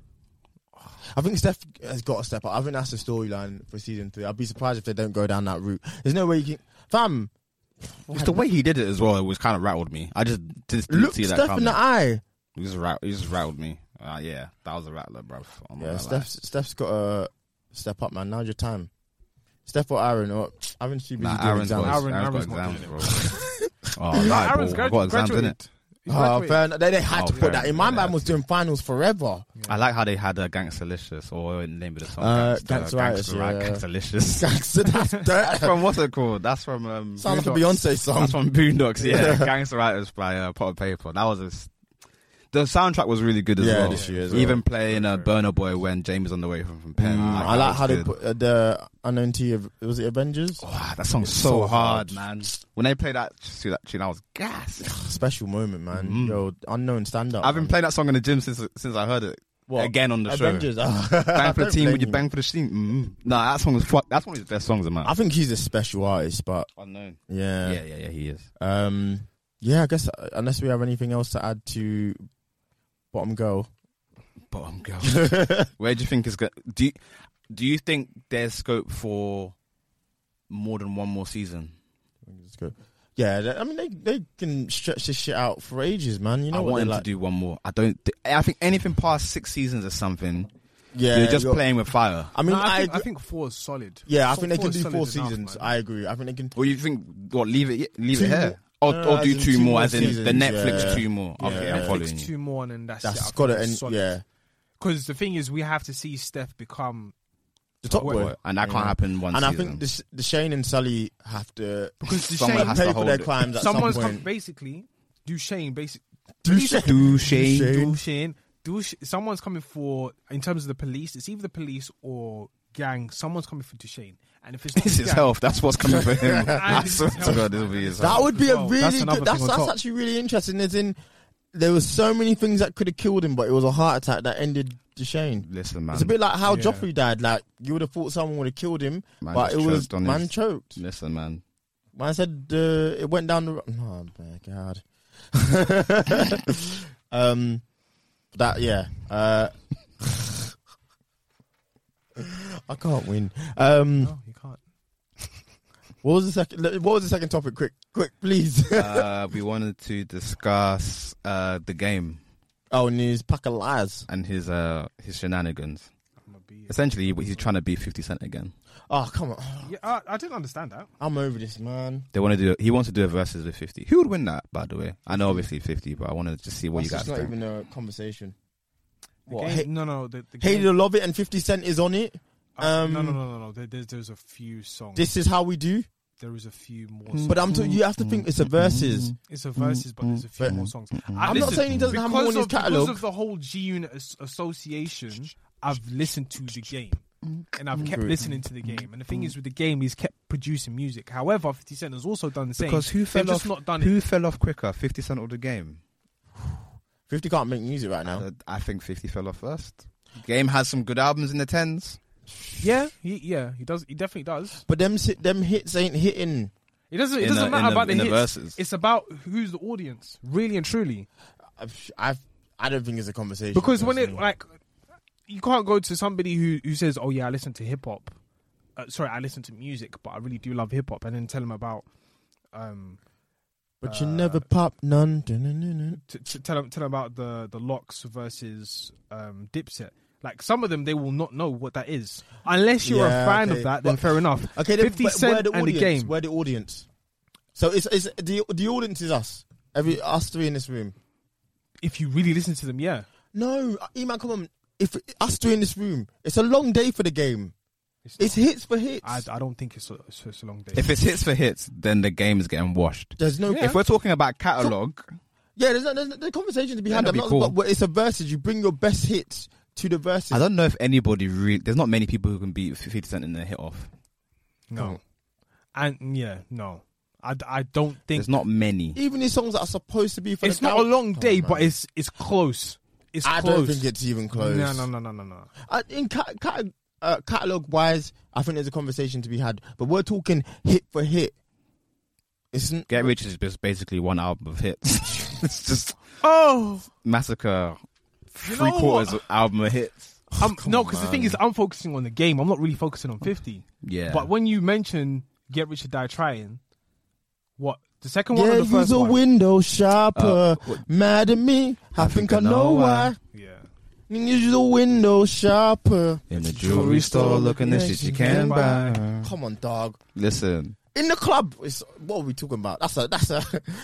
H: there. I think Steph has got to step up. I think that's the storyline for season three. I'd be surprised if they don't go down that route. There's no way you can, fam.
F: It's the way he did it as well. It was kind of rattled me. I just just didn't
H: Look
F: see that
H: Steph
F: coming.
H: in the eye.
F: He just, rat- he just rattled me. Uh, yeah, that was a rattler, bruv. Oh my
H: Yeah,
F: God,
H: Steph's Steph's got a step up, man. Now's your time. Steph or Aaron? Or Aaron's too busy
F: Nah,
H: doing
F: Aaron's got,
H: exams.
G: Aaron-
F: Aaron's
G: Aaron's
F: got
G: not
F: exams,
G: doing
F: bro. Oh, right,
G: Aaron's
F: bro.
G: grad-
F: I've got exams,
G: graduated.
F: innit?
G: He's
H: Oh,
G: graduated.
H: fair enough. They, they had
F: Oh,
H: to put
F: fair
H: that in.
F: enough.
H: My
F: Yeah,
H: man was
F: that's
H: doing finals forever.
F: I like how they had a Gangsterlicious, or the name of the song.
H: Uh,
F: Gangster,
H: Gangsteritis,
F: Gangster, right?
H: yeah.
F: Gangsterlicious.
H: Gangster, that's
F: That's
H: dirt.
F: from, what's it called? That's from um,
H: Sounds like a
F: Boondocks.
H: Beyonce song.
F: That's from Boondocks, yeah. Gangsteritis by uh, Pot of Paper. That was a, s- the soundtrack was really good as
H: Yeah,
F: well.
H: this year as
F: Even
H: well.
F: playing uh, Burner Boy when James is on the way from, from Penn.
H: Mm, I
F: that
H: like
F: was
H: how they
F: good.
H: put uh, the unknown T of, was it Avengers?
F: Oh, that song's
H: It's
F: so,
H: so
F: hard,
H: hard.
F: man. When they played that, see that tune, I was gas.
H: Special moment, man.
F: Mhm.
H: Yo, unknown stand up.
F: I've been
H: man.
F: playing that song in the gym since since I heard it.
H: What?
F: Again on the
H: Avengers.
F: show.
H: I
F: Bang for the
H: don't
F: team,
H: blame
F: would you
H: you.
F: bang for the team? Mm-hmm. Nah, that song was fuck. That's one of his best songs, man.
H: I think he's a special artist, but
F: Unknown.
H: yeah,
F: Yeah, yeah, yeah, he is.
H: Um, yeah. I guess uh, unless we have anything else to add to Bottom Girl,
F: Bottom girl. Where do you think is going? Do you, do you think there's scope for more than one more season?
H: let's go. Yeah, they- I mean they they can stretch this shit out for ages, man. You know
F: I
H: what
F: want
H: they
F: him
H: like.
F: to do one more. I don't. Th- I think anything past six seasons or something,
H: Yeah,
F: you're just
H: you're-
F: playing with fire.
H: I mean,
G: No, I, think,
H: agree-
G: I think four is solid.
H: yeah, I
G: Four-
H: think they
G: four
H: can
G: is
H: do
G: solid
H: four
G: enough,
H: seasons.
G: man.
H: I agree. I think they can.
F: Or you think what? Leave it. Leave
H: Two
F: it here.
H: more-
F: Or,
H: no, no,
F: or
H: as
F: do
H: in
F: two
H: two
F: more,
H: more
F: as in the
H: seasons,
F: Netflix
H: yeah.
F: two more.
H: Yeah.
F: Okay, I'm
H: Netflix
F: following you.
G: Two more, and then that's,
H: That's
G: it. I
H: got
G: think
H: to
G: it's
H: end.
G: solid.
H: Yeah,
G: Because the thing is, we have to see Steph become
H: the top
G: Well,
H: boy,
F: And that can't
H: Yeah.
F: happen one
H: And I
F: season.
H: think the, the Shane and Sully have to
G: because the
F: Someone
G: Shane,
F: has to
H: pay for
F: hold
H: their
F: it.
H: crimes at
G: someone's
H: some
G: come,
H: point.
G: basically Duchesne, basically
H: Duchesne.
F: Duchesne.
G: Duchesne, Duchesne, someone's coming for in terms of the police. It's either the police or gang. Someone's coming for Duchesne, and if it's not
F: It's his
G: gang,
F: health. That's what's coming for him. I
G: it's
F: swear
G: his
F: to
G: health.
F: God, this will be his
H: That
F: health.
H: would be a
G: Well,
H: really
G: that's another
H: good. That's,
G: thing on
H: that's
G: top.
H: actually really interesting. As in, there was so many things that could have killed him, but it was a heart attack that ended Duchesne.
F: Listen, man.
H: It's a bit like how
G: Yeah.
H: Joffrey died. Like you would have thought someone would have killed him,
F: Man
H: but it
F: just
H: was
F: choked on
H: man
F: his-
H: choked.
F: Listen, man.
H: Man said uh, it went down the. ro- Oh my god. um, that yeah. Uh, I can't win. Um,
G: No, you can't.
H: what was the second? What was the second topic? Quick, quick, please.
F: uh, we wanted to discuss uh, the game
H: Oh, and his pack of lies.
F: and his uh, his shenanigans.
G: I'm gonna be-
F: Essentially, he's trying to beat fifty Cent again.
H: Oh, come on.
G: Yeah, I, I didn't understand that.
H: I'm over this, man.
F: They want to do. He wants to do a versus with fifty. Who would win that? By the way, I know obviously fifty, but I wanted to just see what
H: That's
F: you guys
H: just not
F: think.
H: even a conversation.
G: The
H: What?
G: game-
H: Hey,
G: no, no, the, the
H: Hate
G: game,
H: It or Love It and fifty Cent is on it.
G: uh,
H: Um,
G: no, no, no, no, no. There, there's there's a few songs.
H: This is how we do.
G: there is a few more.
F: Mm.
G: Songs.
H: But I'm t- you have to think it's a verses.
G: It's a verses, but there's a few
H: But-
G: more songs.
H: I'm not saying he doesn't have more in
G: because
H: his
G: of-
H: catalogue.
G: Because of the whole G Unit as- association, I've listened to the game. And I've kept
H: True.
G: listening to the game. And the thing is, with the game, he's kept producing music. However, fifty Cent has also done the same.
F: Because who
G: They've
F: fell
G: just
F: off?
G: not done
F: who
G: it.
F: fell off quicker, fifty Cent or the game?
H: fifty can't make music right now.
F: Uh, I think fifty fell off first. Game has some good albums in the tens.
G: Yeah, he, yeah, he does. He definitely does.
H: But them si- them hits ain't hitting.
G: It doesn't. It
F: In
G: doesn't
F: the-
G: matter
F: in the-
G: about the
F: in the
G: hits.
F: verses.
G: It's about who's the audience, really and truly.
H: I've, I've I don't think it's a conversation
G: Because when it
H: personally.
G: like, you can't go to somebody who who says, "Oh yeah, I listen to hip hop." Uh, sorry, I listen to music, but I really do love hip hop, and then tell them about, um,
H: but you
G: uh,
H: never pop none. Dun-dun-dun-dun.
G: to, to tell them tell them about the the Locks versus um, Dipset. Like some of them, they will not know what that is unless you're
H: Yeah,
G: a fan
H: okay.
G: of that. Then
H: But-
G: fair enough.
H: Okay, then,
G: Fifty
H: but
G: Cent
H: where the
G: and the
H: audience?
G: game.
H: Where the audience? So it's it's the the audience is us. Every us three in this room.
G: If you really listen to them, yeah.
H: No, Eman, come on. If us three in this room, it's a long day for the game.
G: It's,
H: It's
G: not.
H: hits for hits.
G: I, I don't think it's a, it's, it's a long day.
F: If it's hits for hits, then the game is getting washed.
H: There's no.
G: Yeah.
F: If we're talking about catalog,
H: Yeah, there's, no, there's, there's a conversation to be
F: Yeah,
H: had.
F: that'd
H: I'm
F: be
H: not,
F: cool.
H: but it's a versus. You bring your best hits to the versus.
F: I don't know if anybody really. There's not many people who can beat fifty Cent in the hit off.
G: no, and yeah, no, I, I don't think
F: There's not many.
H: Even these songs that are supposed to be for
G: it's
H: the
G: not a
H: count-
G: long day,
H: Oh,
G: but
H: man.
G: it's it's close. It's
H: I
G: close.
H: don't think it's even close.
G: No, no, no, no, no, no.
H: Uh, in cat, cat, uh, catalog wise, I think there's a conversation to be had. But we're talking hit for hit. It's n-
F: Get Rich is just basically one album of hits. It's just
G: Oh,
F: Massacre,
G: You
F: three
G: know
F: quarters
G: what?
F: of album of hits.
G: I'm, no, because the thing is, I'm focusing on the game. I'm not really focusing on fifty.
F: Yeah.
G: But when you mention Get Rich or Die Trying, what the second one
H: yeah,
G: or the first
H: use a
G: one?
H: window shopper.
F: Uh, what-
H: Mad at me. I, think, I know why.
G: Yeah.
H: Use the window shopper
F: in the jewelry store, looking at shit you can buy.
H: Come on, dog.
F: Listen.
H: In the club, it's, what are we talking about? That's a that's a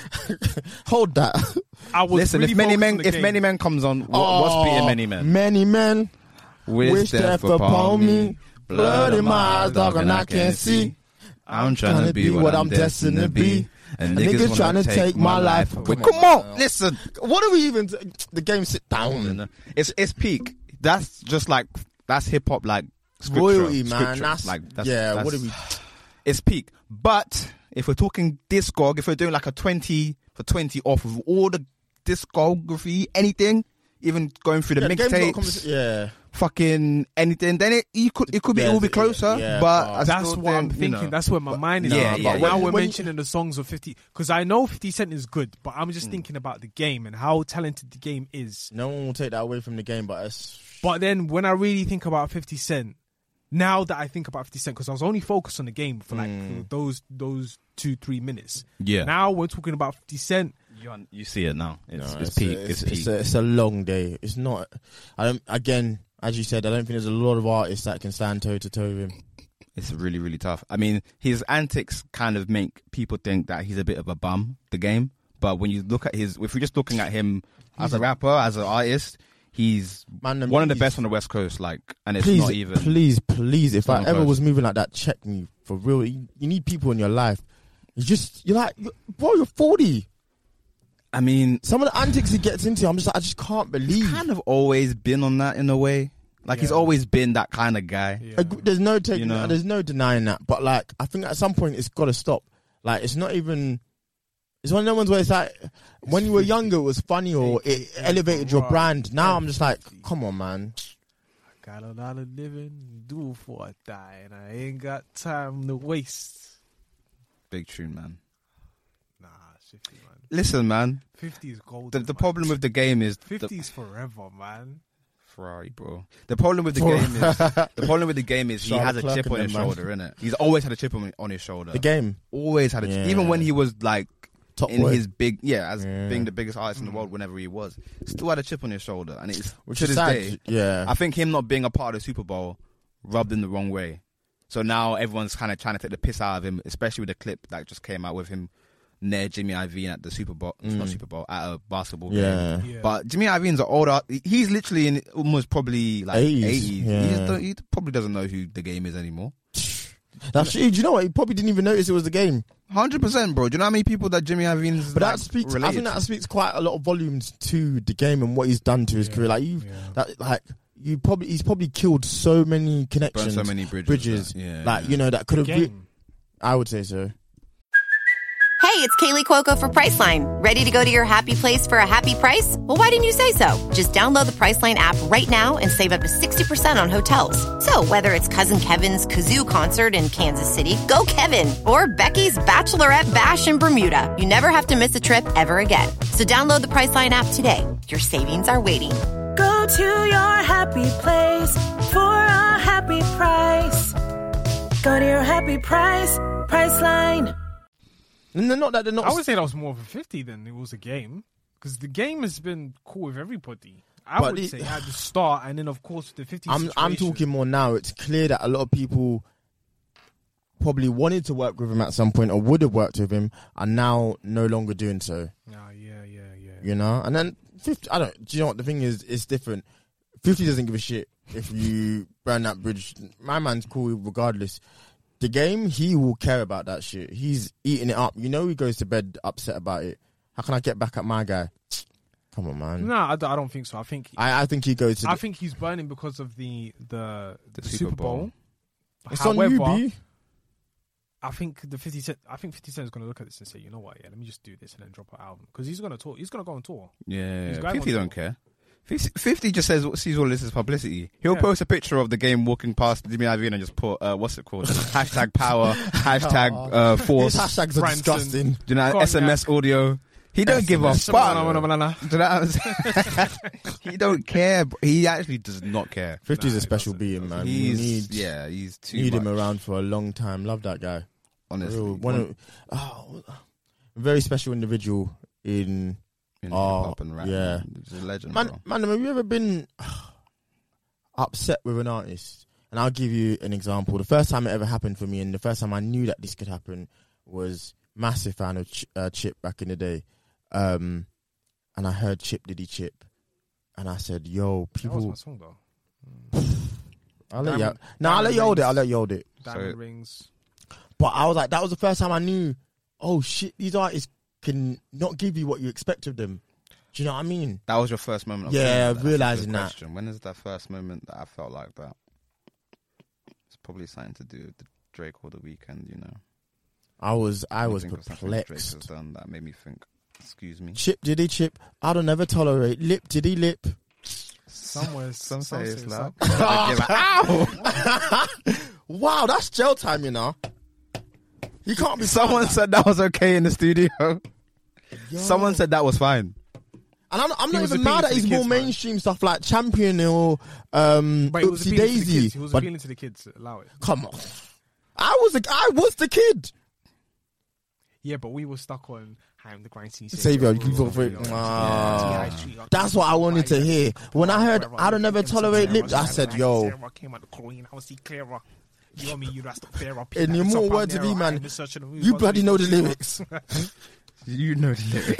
H: hold that.
G: I was
F: Listen,
G: really
F: if many men
G: focused on the
F: if
G: game.
F: many men comes on, what,
H: Oh,
F: what's beating many men?
H: Many men
F: Wish,
H: wish death upon me. Blood in my eyes, dog, and I can't see.
F: I'm trying to be what I'm destined to be. And
H: A niggas
F: niggas
H: trying to take my life.
F: Come,
H: Come
F: come
H: on.
F: on, listen.
H: What are we even? T- the game sit down.
F: It's it's peak. That's just like that's hip hop like scripture,
H: Royalty, man.
F: scripture.
H: That's,
F: like that's,
H: yeah.
F: That's,
H: what are we?
F: It's peak. But if we're talking discog, if we're doing like a twenty for twenty off of all the discography, anything, even going through the
H: Yeah, the game's got
F: mixtapes,
H: convers- yeah.
F: fucking anything, then it you could it could be
H: Yeah,
F: it will be
H: yeah,
F: closer.
H: yeah,
F: but
H: but
F: I
G: That's
F: still
G: what I'm
F: think, you
G: thinking.
F: know,
G: That's where my mind is.
F: Yeah,
G: at.
F: yeah,
G: But
F: yeah.
G: now we're
H: When-
G: mentioning the songs of fifty, because I know fifty Cent is good, but I'm
F: Mm.
G: just thinking about the game and how talented the game is.
H: No one will take that away from the game, but it's
G: But then when I really think about fifty Cent, now that I think about fifty Cent, because I was only focused on the game for like for those those two three minutes.
F: Yeah.
G: Now we're talking about fifty Cent.
F: you, you see it now. It's,
H: no,
F: it's, peak.
H: A,
F: It's,
H: it's,
F: peak.
H: it's, a, it's a long day. It's not. I don't. Again, as you said, I don't think there's a lot of artists that can stand toe to toe with him.
F: It's really, really tough. I mean, his antics kind of make people think that he's a bit of a bum, the game. But when you look at his, if you're just looking at him as a rapper, as an artist, he's
H: Man,
F: one of the
H: please.
F: best on the West Coast. Like, and it's
H: Please,
F: not even.
H: please, please. If
F: not
H: I
F: even
H: ever
F: close.
H: was moving like that, check me for real. You, you need people in your life. You just, you're like, you're, bro, you're forty.
F: I mean,
H: Some of the antics he gets into, I'm just like, I just can't believe.
F: he's kind of always been on that in a way. Like, he's
G: Yeah.
F: always been that kind of guy.
G: Yeah.
H: Ag- There's no taking,
F: You know?
H: there's no denying that. But like, I think at some point it's got to stop. Like, it's not even. It's one of the ones where it's like, when you were younger, it was funny or it elevated your brand. Now I'm just like, come on, man.
G: Got a lot of living to do before I die, and I ain't got time to waste.
F: Big tune, man.
G: Nah, it's fifty, man.
F: Listen, man.
G: fifty is gold.
F: The, the problem with the game is the,
G: fifty is forever, man.
F: Ferrari, bro. The problem with the game is the problem with the game is he
H: Charles
F: has a
H: Leclerc
F: chip on
H: and
F: his
H: them, man.
F: shoulder, innit? He's always had a chip on, on his shoulder.
H: The game.
F: Always had a chip.
H: Yeah.
F: Even when he was like
H: Top
F: in
H: boy.
F: his big, yeah, as
H: Yeah.
F: being the biggest artist in the world, whenever he was, still had a chip on his shoulder, and it's
H: Which
F: to
H: is
F: this
H: sad.
F: day.
H: Yeah.
F: I think him not being a part of the Super Bowl rubbed him the wrong way. So now everyone's kind of trying to take the piss out of him, especially with the clip that just came out with him near Jimmy Iovine at the Super Bowl, it's not Super Bowl, at a basketball
H: Yeah.
F: game.
G: Yeah.
F: But Jimmy Iovine's an older. He's literally in almost probably like
H: eighties,
F: eighties.
H: yeah.
F: He's the- he probably doesn't know who the game is anymore.
H: That's, do you know what? He probably didn't even notice it was the game.
F: Hundred percent, bro. Do you know how many people that Jimmy Iovine's
H: But
F: like,
H: that speaks. I
F: related
H: think that
F: to?
H: speaks quite a lot of volumes to the game and what he's done to his career. Like you,
G: yeah.
H: that like you probably he's probably killed so many connections,
F: so many bridges,
H: bridges.
F: yeah,
H: like
F: yeah.
H: you know that could have. Re-
G: Game.
H: I would say so.
I: Hey, it's Kaylee Cuoco for Priceline. Ready to go to your happy place for a happy price? Well, why didn't you say so? Just download the Priceline app right now and save up to sixty percent on hotels. So whether it's Cousin Kevin's Kazoo Concert in Kansas City, go Kevin, or Becky's Bachelorette Bash in Bermuda, you never have to miss a trip ever again. So download the Priceline app today. Your savings are waiting.
J: Go to your happy place for a happy price. Go to your happy price, Priceline.
H: And they're not that they're not.
G: I would say that was more of a fifty than it was a game, because the game has been cool with everybody. I
H: But
G: would
H: it-
G: say at the start, and then of course the fifty.
H: I'm I'm
G: situation.
H: talking more now. It's clear that a lot of people probably wanted to work with him at some point or would have worked with him are now no longer doing so.
G: Ah, yeah, yeah, yeah.
H: You know, and then fifty. I don't. Do you know what the thing is? It's different. Fifty doesn't give a shit if you burn that bridge. My man's cool regardless. The game, he will care about that shit. He's eating it up. You know, he goes to bed upset about it. How can I get back at my guy? Come on, man.
G: No, I, don't- I don't think so. I think
H: I, I think he goes to.
G: I
H: the,
G: think he's burning because of the the, the,
F: The
G: Super
F: Super
G: Bowl.
F: Bowl.
H: it's
G: However,
H: on you, B.
G: I think the fifty Cent. I think fifty Cent is going to look at this and say, you know what? Yeah, let me just do this and then drop an album, because he's going to tour. He's going to go on tour.
F: Yeah,
G: He's going
F: fifty
G: on
F: don't
G: tour.
F: care. fifty, fifty just says sees all this as publicity. He'll
G: Yeah.
F: post a picture of the game walking past Jimmy Iovine and just put uh, what's it called? Hashtag power, hashtag uh, force.
H: His hashtags are
G: Branson.
H: disgusting.
F: Do you know
G: Cognac.
F: S M S audio? He don't give a fuck.
G: Banana, banana, banana.
F: Do you know what I'm saying? He don't care. bro. He actually does not care.
H: fifty's
G: Nah,
H: a
G: he
H: special
G: doesn't.
H: being, man.
F: He's
H: we need,
F: yeah, he's too
H: need him
F: much,
H: around for a long time. Love that guy.
F: honestly.
H: Real, one of, oh, a very special individual in
F: in
H: oh,
F: hip hop and rap.
H: yeah.
F: He's a legend,
H: man.
F: bro.
H: Man, have you ever been? upset with an artist, and I'll give you an example. The first time it ever happened for me, and the first time I knew that this could happen, was massive fan of Ch- uh, Chip back in the day. Um, and I heard Chip Diddy Chip, and I said, "Yo, people."
G: That was my song though.
H: I'll let you. No, I'll let you hold it. I'll let you hold it.
G: Diamond Rings.
H: But I was like, that was the first time I knew. Oh shit, these artists can not give you what you expect of them. Do you know what I mean?
F: That was your first moment of
H: yeah,
F: that.
H: realizing that.
F: Question. When is that first moment that I felt like that? It's probably something to do with the Drake or the Weeknd, you know.
H: I was, I was
F: Drake
H: perplexed.
F: has done that made me think. Excuse me.
H: Chip Diddy Chip. I don't ever tolerate lip Diddy lip.
G: Somewhere,
F: some,
G: some
F: say it's loud.
H: Ow! Wow, that's jail time, you know. You can't be.
F: Someone said that was okay in the studio. Yo. Someone said that was fine.
H: And I'm, I'm not even mad at his more mainstream man. stuff like Champion or um, Oopsie Daisy.
G: He was appealing to the kids. Allow it.
H: Come on. I was the, I was the kid.
G: Yeah, but we were stuck on I'm the grind scene.
H: Savior, you can vote for it. Oh. That's what I wanted to hear. When I heard I don't never tolerate lips, I said, yo. In your more words to me, man, you bloody know the lyrics.
F: You know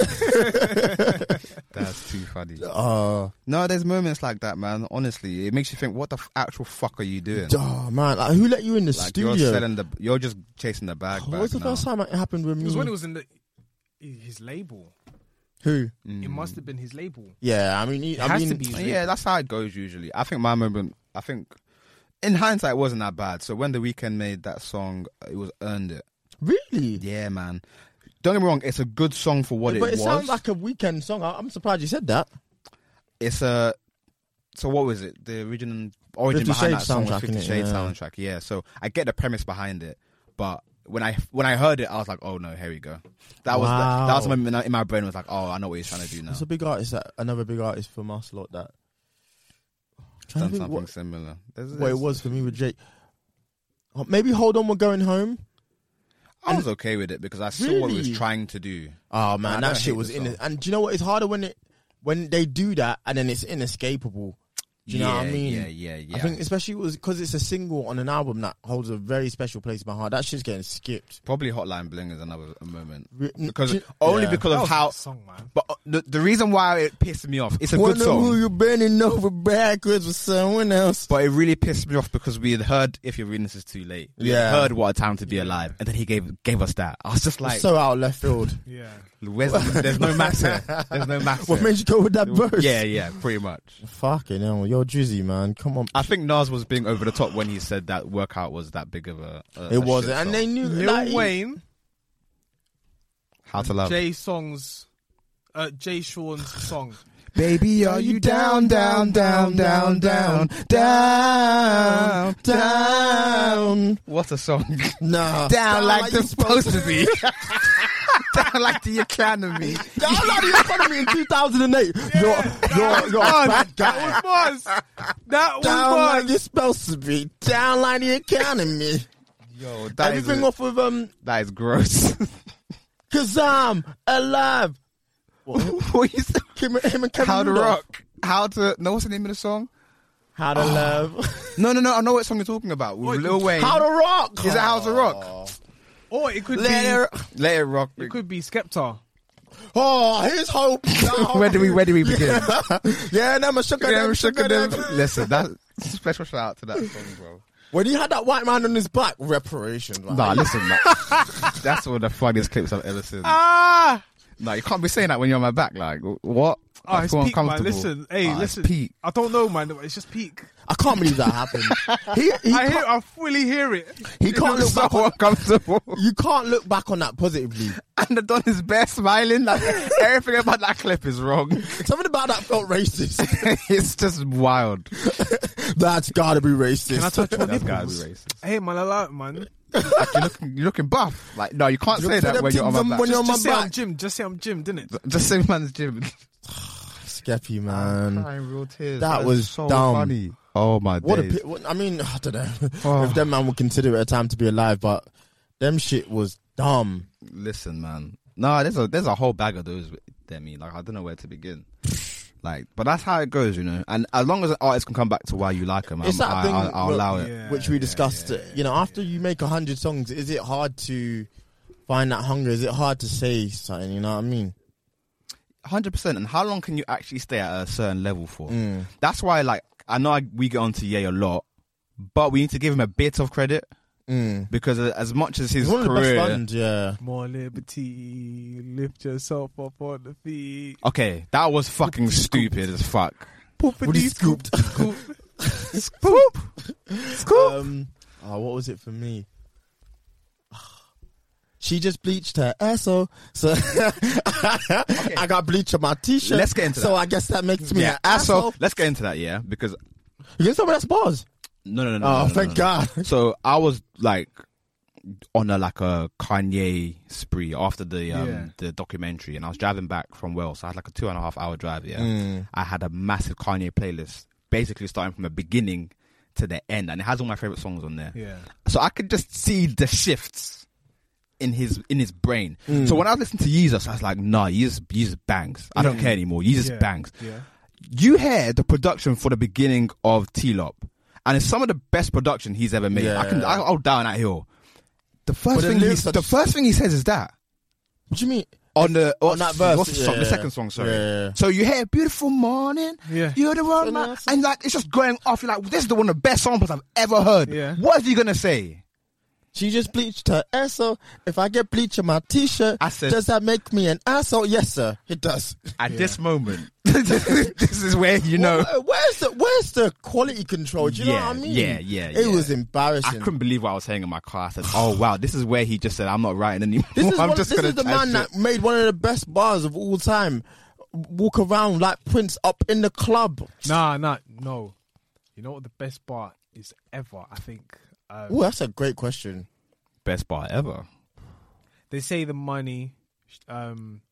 F: the lyrics. That's too funny. Uh, no, there's moments like that, man. Honestly, it makes you think, what the f- actual fuck are you doing?
H: Oh, man. Like, who let you in the
F: like,
H: studio?
F: You're, selling the, you're just chasing the bag.
H: What was the
F: now.
H: first time it happened with me?
G: It was when it was in the, his label.
H: Who?
G: Mm. It must have been his label.
H: Yeah, I mean, he,
G: it
H: I
G: has
H: mean,
G: to be his
F: yeah,
G: label.
F: That's how it goes usually. I think my moment, I think, in hindsight, it wasn't that bad. So when The Weeknd made that song, it was earned it.
H: Really?
F: Yeah, man. Don't get me wrong, it's a good song for what
H: yeah,
F: it,
H: but it
F: was.
H: But it sounds like a Weeknd song. I'm surprised you said that.
F: It's a... So what was it? The original origin
H: Fifty
F: behind
H: Shades
F: that song was
H: soundtrack,
F: Fifty
H: innit?
F: Shades
H: Yeah.
F: soundtrack, yeah. So I get the premise behind it, but when I when I heard it, I was like, oh no, here we go. That was
H: Wow.
F: the, that was when in, in my brain was like, oh, I know what he's trying to do now.
H: It's a big artist, that, another big artist from us, lot that.
F: Done
H: think
F: something
H: what,
F: similar. There's,
H: what
F: there's,
H: it was for me with Jake. Oh, maybe Hold On, We're Going Home.
F: I was okay with it because I saw
H: really?
F: what it was trying to do.
H: Oh man,
F: I
H: that
F: don't
H: shit
F: hate
H: was
F: the
H: in
F: song.
H: it. And do you know what? It's harder when it when they do that and then it's inescapable. Do you
F: yeah,
H: know what I mean?
F: Yeah, yeah, yeah.
H: I think especially it was because it's a single on an album that holds a very special place in my heart. That shit's getting skipped.
F: Probably Hotline Bling is another a moment
H: Re-
F: because
H: you-
F: only
H: yeah.
F: because
G: That
F: of
G: was
F: how.
G: a song, man.
F: But uh, the the reason why it pissed me off, it's a
H: Wonder
F: good song.
H: who you bending over backwards with someone else.
F: But it really pissed me off because we had heard If You're Reading This Is Too Late. We
H: Yeah.
F: had heard What a Time to Be Alive, and then he gave gave us that. I was just like,
H: So out of left field.
G: Yeah.
F: where's the, there's no maths here. There's no maths
H: What
F: here.
H: made you go with that verse?
F: Yeah, yeah, pretty much.
H: Fucking hell, you're Drizzy, man. Come on.
F: I think Nas was being over the top when he said that Workout was that big of a. a
H: It
F: a
H: wasn't,
F: shit
H: and
F: song.
H: they knew.
G: Lil
H: like, he-
G: Wayne,
F: How to Love.
G: Jay Song's, uh, Jay Sean's song.
F: Baby, are you down, down, down, down, down, down, down? What a song.
H: Nah.
F: Down like
H: like
F: they're
H: you're
F: supposed to be. Down like the economy.
H: Down like the economy in two thousand eight. You're, you're, you're a bad guy.
G: That was Mars. That was
H: Down like
G: Mars.
H: you're supposed to be. Down like the economy.
F: Yo, that is
H: Everything
F: a-
H: off of um,
F: that is gross.
H: cause I'm alive.
F: What you said?
H: Him, him and Kevin
F: How to
H: Rudolph.
F: rock. How to. No, what's the name of the song?
H: How to love.
F: No, no, no. I know what song you're talking about. With Lil Wayne.
H: How to rock.
F: Is it How to Rock?
G: Or it could
H: Let
G: be.
H: it,
F: Let it rock.
G: It could be Skepta.
H: oh, here's hope.
F: Where do we? Where do we begin?
H: Yeah, no, I'm shook at
F: Yeah,
H: them,
F: I'm
H: shook
F: shook
H: at
F: at
H: them.
F: them. Listen, that special shout out to that song, bro.
H: When he had that white man on his back, reparations. Like,
F: Nah, listen, man. That's one of the funniest clips I've ever seen.
G: Ah!
F: No, you can't be saying that when you're on my back. Like, what?
G: Oh,
F: I
G: it's
F: feel
G: peak, man.
F: uncomfortable.
G: Listen, hey,
F: Ah, it's
G: listen.
F: peak.
G: I don't know, man. It's just peak.
H: I can't believe that happened. He, he
G: I
H: can't,
G: hear, I fully hear it.
H: he can't look
F: so
H: back on.
F: uncomfortable.
H: You can't look back on that positively.
F: And the Don is bare smiling. Like, everything about that clip is wrong.
H: Something about that felt racist.
F: It's just wild.
H: That's gotta be racist.
G: Can I touch your
F: That's gotta be
G: nipples?
F: racist.
G: Hey, man, I like it, man.
F: Like, you're, looking, you're looking buff. Like, no, you can't
H: You
F: say
H: look
F: that
H: for
F: when
H: them
F: you're on my
H: things
F: back.
H: when you're on
G: Just,
H: my
G: just say I'm
H: back.
G: Jim. Just say I'm Jim, didn't it?
F: Just say man's Jim.
H: Skeppy, man.
F: Crying real tears.
H: That
F: is
H: was
F: so
H: dumb.
F: funny. Oh my
H: What a
F: days.
H: pi- what, I mean, I don't know
F: Oh.
H: if them man would consider it a time to be alive, but them shit was dumb.
F: Listen, man. No, there's a there's a whole bag of those. Demi, like I don't know where to begin. Like, but that's how it goes, you know. And as long as an artist can come back to why you like them,
H: It's
F: I'm,
H: that
F: I,
H: thing
F: I'll, I'll
H: wh-
F: allow it.
G: Yeah.
H: which we discussed. You know, after you make a hundred songs, is it hard to find that hunger? Is it hard to say something? You know what I mean?
F: one hundred percent. And how long can you actually stay at a certain level for?
H: Mm.
F: That's why, like, I know I, we get onto Ye a lot, but we need to give him a bit of credit
H: Mm.
F: because as much as his
H: He's one of the
F: career,
H: best ones, yeah.
G: More liberty, lift yourself up on the feet.
F: okay, that was fucking stupid as fuck.
H: What he scooped.
G: Scoop.
F: Scoop, scoop.
H: Um, oh, what was it for me? She just bleached her asshole, so I got bleach on my t-shirt.
F: Let's get into
H: so
F: that.
H: I guess that makes me
F: Yeah,
H: an asshole.
F: Let's get into that, yeah, because
H: You get some of that bars?
F: no, no, no, no.
H: Oh,
F: no, no,
H: thank
F: no.
H: God.
F: So I was like on a like a Kanye spree after the um,
G: Yeah.
F: the documentary, and I was driving back from Wales. So I had like a two and a half hour drive. Yeah,
H: Mm.
F: I had a massive Kanye playlist, basically starting from the beginning to the end, and it has all my favorite songs on there.
G: Yeah.
F: So I could just see the shifts in his in his brain. So when I listened to Yeezus, I was like, nah, Yeezus, Yeezus bangs. I don't care anymore. Yeezus
G: Yeah.
F: bangs.
G: Yeah.
F: You hear the production for the beginning of T-Lop, and it's some of the best production he's ever made. I can,
H: Yeah.
F: I, I'll down that hill. The first
H: But the
F: thing, he,
H: lyrics are
F: the
H: just-
F: first thing he says is that
H: What do you mean?
F: on the
H: On that verse,
F: What's the song? The
H: yeah.
F: second song, sorry.
H: Yeah.
F: So you hear "Beautiful Morning,"
G: Yeah.
F: you're the one, man, and like it's just going off. You're like, this is the one of the best samples I've ever heard.
G: Yeah.
F: What is he gonna say?
H: She just bleached her asshole. If I get bleach on my t-shirt,
F: I said-
H: does that make me an asshole? Yes, sir. It does.
F: At this moment, this is where you know.
H: Where- where's the where's the quality control? Do you know
F: Yeah,
H: what I mean?
F: yeah, yeah,
H: It
F: yeah.
H: was embarrassing.
F: I couldn't believe what I was saying in my car. I said, "Oh wow, this is where he just said I'm not writing anymore.
H: This is,
F: I'm
H: one,
F: just
H: this
F: gonna
H: is the
F: type
H: man
F: shit."
H: that made one of the best bars of all time. Walk around like Prince up in the club.
G: Nah, nah, no. You know what the best part is ever? I think. Um,
H: Oh, that's a great question.
F: Best bar ever.
G: They say the money. Um,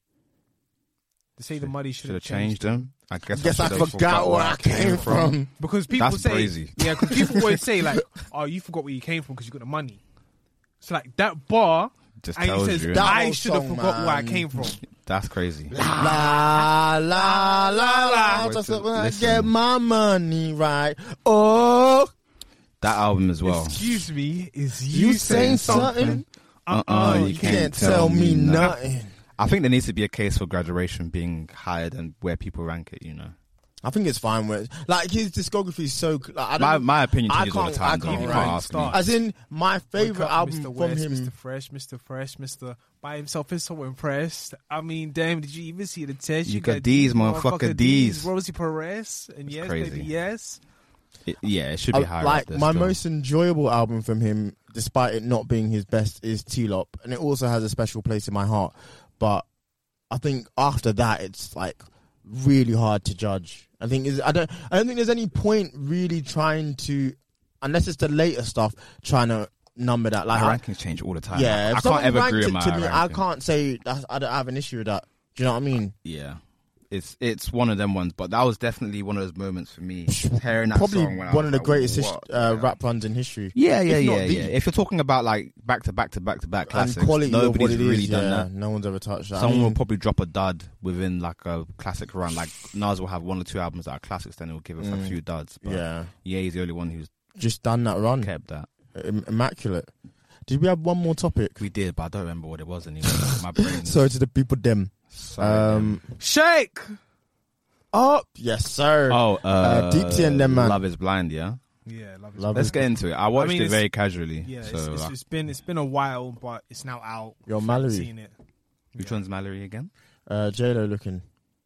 G: they say the money should
F: Should
G: have
F: have changed them. I guess,
H: Guess I,
F: should've
H: forgot where I came from.
G: because people
F: That's
G: say,
F: crazy.
G: yeah, because people always say like, "Oh, you forgot where you came from because you got the money." So like that bar,
F: Just
G: and he
F: tells
G: says,
F: you.
H: That
G: "I
H: whole
G: should have
H: song,
G: forgot where I
H: man.
G: came from."
F: That's crazy.
H: La la la la.
F: Wait
H: Just
F: to
H: when I
F: listen.
H: get my money right. Oh,
F: That album as well.
G: Excuse me, is you,
H: you saying something?
F: Uh-uh,
H: Oh,
F: you
H: you can't tell me nothing.
F: I think there needs to be a case for graduation being higher than where people rank it, you know.
H: I think it's fine with like his discography is so. Like, I don't,
F: My my opinion
H: I
F: changes all the
H: can't-
F: time.
H: I
F: though.
H: can't
F: You
H: rank.
F: can't ask me.
H: As in my
G: Wake
H: favorite
G: up,
H: album
G: Mister
H: from
G: West,
H: him.
G: Mister Fresh, Mister Fresh, Mister by himself is so impressed. I mean, damn, did you even see the test?
F: You got D's, motherfucker, D's.
G: Rosie Perez, and yes,
F: crazy.
G: baby, yes.
F: It- yeah, it should be
H: I-
F: higher.
H: like
F: up there
H: my
F: still.
H: most enjoyable album from him, despite it not being his best, is T-Lop, and it also has a special place in my heart. But I think after that, it's like really hard to judge. I think is I don't I don't think there's any point really trying to, unless it's the later stuff, trying to number that. Like
F: my
H: I-
F: rankings change all the time.
H: yeah,
F: I,
H: if
F: I
H: someone
F: can't ever
H: ranked
F: agree
H: it
F: with my
H: to me, I
F: ranking.
H: can't say that's, I don't have an issue with that. Do you know what I mean?
F: Yeah. It's it's one of them ones, but that was definitely one of those moments for me. Hearing that
H: Probably
F: song when I
H: one
F: was
H: of the
F: like,
H: greatest his-
F: what?
H: uh,
F: Yeah.
H: rap runs in history.
F: Yeah, yeah,
H: If not
F: yeah,
H: the-
F: yeah. If you're talking about like back to back to back to back
H: And
F: classics,
H: quality of what
F: nobody's
H: it is,
F: really done
H: yeah,
F: that.
H: no one's ever touched that. I
F: Someone
H: mean,
F: will probably drop a dud within like a classic run. Like Nas will have one or two albums that are classics, then he'll give us a few duds. But
H: yeah,
F: yeah, he's the only one who's
H: just done that run.
F: kept that.
H: Im- immaculate. Did we have one more topic?
F: We did, but I don't remember what it was anymore. My brain.
H: Sorry to the people, them.
F: Sorry,
H: Um,
G: Shake.
H: oh, yes, sir.
F: oh, uh,
H: uh, Deepsy and them, man.
F: Love is Blind. Yeah,
G: Yeah, love it.
H: Love
F: let's
H: is-
F: get into it. I watched
G: mean,
F: it
G: it's-
F: very casually.
G: Yeah, it's,
F: so
G: it's,
F: uh,
G: it's been it's been a while, but it's now out.
H: Yo,
G: I've
H: Mallory.
G: seen it.
F: which
G: yeah.
F: one's Mallory again?
H: Uh, J-Lo looking.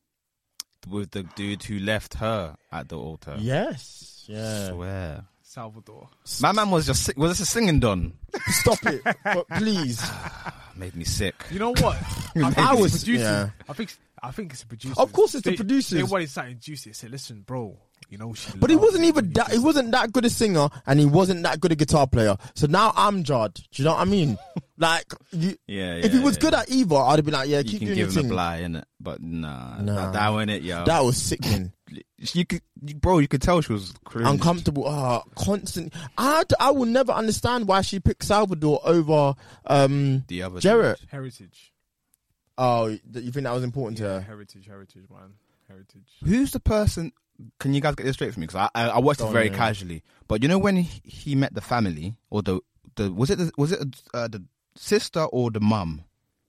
F: With the dude who left her at the altar.
H: Yes. Yeah.
F: Swear.
G: Salvador.
F: My man was just si- was this a singing done?
H: Stop it, but please.
F: Made me sick.
G: You know what? I, think
H: I
G: it's
H: was-
G: the producers.
H: yeah.
G: I think I think it's the producers.
H: Of course it's the
G: They-
H: producers.
G: They wanted something juicy. They said, "Listen, bro, you know she."
H: But he
G: loves
H: wasn't
G: it
H: even
G: when you
H: that. He
G: just-
H: wasn't that good a singer, and he wasn't that good a guitar player. So now I'm jarred. Do you know what I mean? Like, you,
F: Yeah,
H: if he
F: yeah,
H: was
F: yeah.
H: good at either, I'd have been like, yeah,
F: You
H: keep
F: can
H: doing
F: give
H: your
F: him a
H: thing.
F: bly, innit? But nah,
H: Nah.
F: that, that wasn't it, yo.
H: That was sickening.
F: you could, you, bro, you could tell she was cringed.
H: Uncomfortable. Ah, constant. I, I will never understand why she picked Salvador over um
F: The other
H: Jarrett.
F: dude.
G: Heritage.
H: Oh, th- you think that was important to
G: Yeah,
H: her?
G: heritage, heritage, man. heritage.
F: Who's the person? Can you guys get this straight for me? Because I, I I watched it very casually. But you know when he, he met the family, or the the was it the, was it uh, the sister or the mum?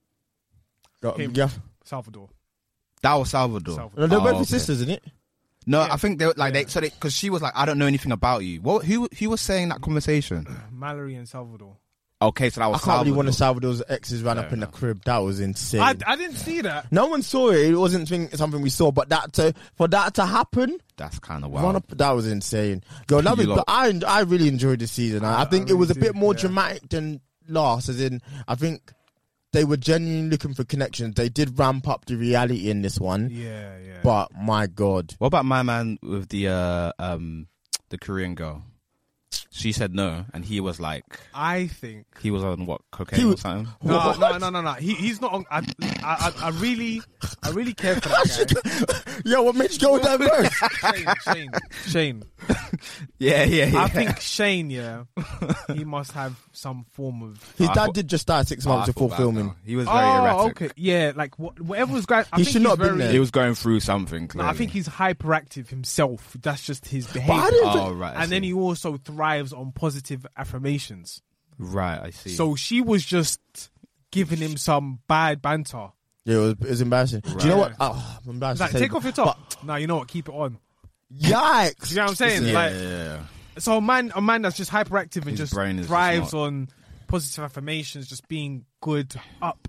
G: Him,
H: yeah,
G: Salvador.
F: That was Salvador.
G: Salvador.
H: No, they're
F: Oh,
H: both
F: okay.
H: his sisters, isn't it?
F: No,
G: Yeah.
F: I think they were like
G: Yeah.
F: they so they because she was like, I don't know anything about you. What? Who? Who was saying that conversation?
G: Mallory and Salvador.
F: Okay, so that
H: I
F: was
H: can't
F: Salvador.
H: believe one of Salvador's exes ran
F: Fair
H: up in the
F: enough.
H: crib. That was insane.
G: I, I didn't see that.
H: No one saw it. It wasn't thing- something we saw, but that to, for that to happen,
F: That's kind of
H: run
F: wild.
H: up, that was insane. Yo, love
F: You
H: it,
F: lot-
H: but I I really enjoyed the season. I, I
G: I
H: think it
G: really
H: was a
G: did,
H: bit more
G: yeah.
H: dramatic than last. As in, I think they were genuinely looking for connections. They did ramp up the reality in this one,
G: Yeah, yeah.
H: but my god,
F: What about my man with the uh, um the Korean girl? She said no, and he was like,
G: I think.
F: he was on what, cocaine
H: He
F: or
H: was-
F: something?
G: No, no, no, no, no. He, he's not on. I, I, I, I really, I really care for that guy.
H: yo, what made you go down first?
G: Shane, Shane, Shane.
F: Yeah, yeah, yeah.
G: I think Shane, yeah, he must have some form of.
H: His
F: I
H: dad
F: thought-
H: did just die six
F: Oh,
H: months
F: I
H: before
F: thought that,
H: filming.
F: though. He was very
G: Oh,
F: erratic.
G: okay, yeah, like what, whatever was going. I
H: He
G: think
H: should
G: he's
H: not have been
G: very,
H: there.
F: He was going through something.
G: No,
F: Clearly.
G: I think he's hyperactive himself. That's just his
H: I
G: behavior.
H: didn't
F: Oh
H: think-
F: right, I
G: And then
F: see.
G: he also thrives on positive affirmations.
F: right, I see.
G: So she was just giving him some bad banter.
H: Yeah, it was, it was embarrassing. Do you know what?
G: Right.
H: Oh, I'm embarrassed.
G: It's like,
H: to say,
G: take off your top. No, you know what? Keep it on.
H: Yikes!
G: You know what I'm saying?
F: yeah,
G: like,
F: yeah, yeah.
G: so a man, a man that's just hyperactive and
F: His
G: just
F: brain is just
G: thrives
F: not-
G: on positive affirmations, just being good up.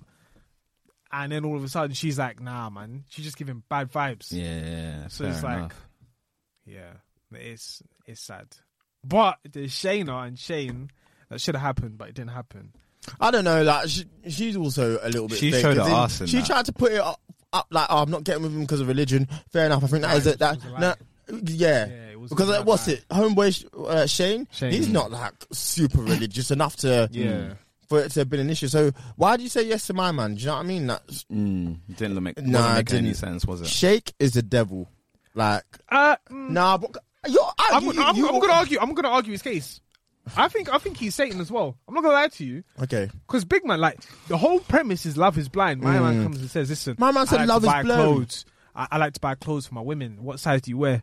G: And then all of a sudden, she's like, "Nah, man." She's just giving bad vibes.
F: Yeah, yeah,
G: So
F: fair
G: it's like,
F: enough.
G: yeah, it's it's sad. But there's Shayna and Shane that should have happened, but it didn't happen.
H: I don't know. Like she, she's also a little bit.
F: She
H: fake,
F: showed
H: as
F: her
H: in,
F: arse in
H: She
F: that.
H: tried to put it up, up like, oh, I'm not getting with him because of religion. Fair enough. I think that
G: Nah,
H: is
G: it
H: it. That
G: was a
H: no,
G: lie.
H: yeah.
G: Yeah, it was
H: because
G: a
H: like,
G: lie.
H: what's it? Homeboy uh, Shane.
G: Shane.
H: He's not like super religious enough to.
G: Yeah.
H: For it to have been an issue. So why do you say yes to my man? Do you know what I mean? That's,
F: Mm, didn't make,
H: Nah,
F: wasn't
H: it
F: make any
H: didn't.
F: sense, was it?
H: Sheikh is the devil. Like,
G: Uh, mm,
H: nah, but you're, I,
G: I'm,
H: you,
G: I'm,
H: you,
G: I'm gonna argue. I'm gonna argue his case. I think I think he's Satan as well. I'm not gonna lie to you.
H: Okay.
G: Because Big Man, like, the whole premise is love is blind. My man comes and says, listen,
H: My man said
G: I like
H: love
G: to
H: is
G: buy
H: blurry.
G: clothes. I, I like to buy clothes for my women. What size do you wear?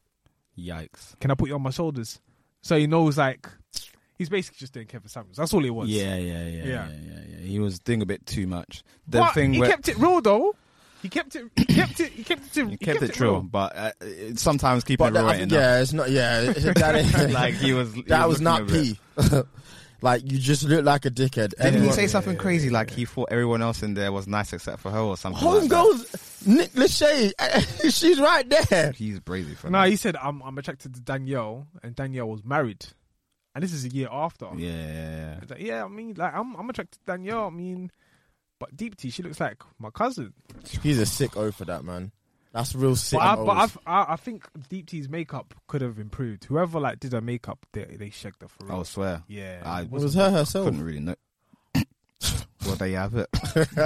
F: Yikes.
G: Can I put you on my shoulders? So he knows, like, he's basically just doing Kevin Samuels. That's all it was.
F: Yeah, yeah, yeah, yeah,
G: Yeah.
F: yeah, yeah. He was doing a bit too much. The
G: But
F: thing
G: he
F: where
G: kept it real, though. He kept it, he kept it, he kept it,
F: he kept it true,
G: real.
F: but uh, it- sometimes keep
H: But
F: it
H: that, I
F: right
H: think,
F: enough.
H: yeah, it's not. Yeah, that ain't-
F: Like he was. he
H: that was
F: looking
H: not
F: a bit-
H: P. Like you just look like a dickhead.
F: Didn't he
H: Everyone-
F: say something crazy like he thought everyone else in there was nice except for her or something?
H: Home
F: like that?
H: goes Nick Lachey. She's right there.
F: He's brazy for
G: No,
F: that.
G: he said, I'm, I'm attracted to Danielle, and Danielle was married. And this is a year after.
F: Yeah, yeah, yeah.
G: It's like, yeah, I mean, like, I'm, I'm attracted to Danielle. I mean, but Deep T, she looks like my cousin.
H: He's a sick O for that, man. That's real sick.
G: But, I,
H: O's.
G: but I've, I, I think Deep T's makeup could have improved. Whoever like did her makeup, they they shagged her for real.
F: I swear.
G: Yeah,
F: I
G: it
H: it was
G: wasn't-
H: her herself.
F: couldn't really know. Well, there you have it.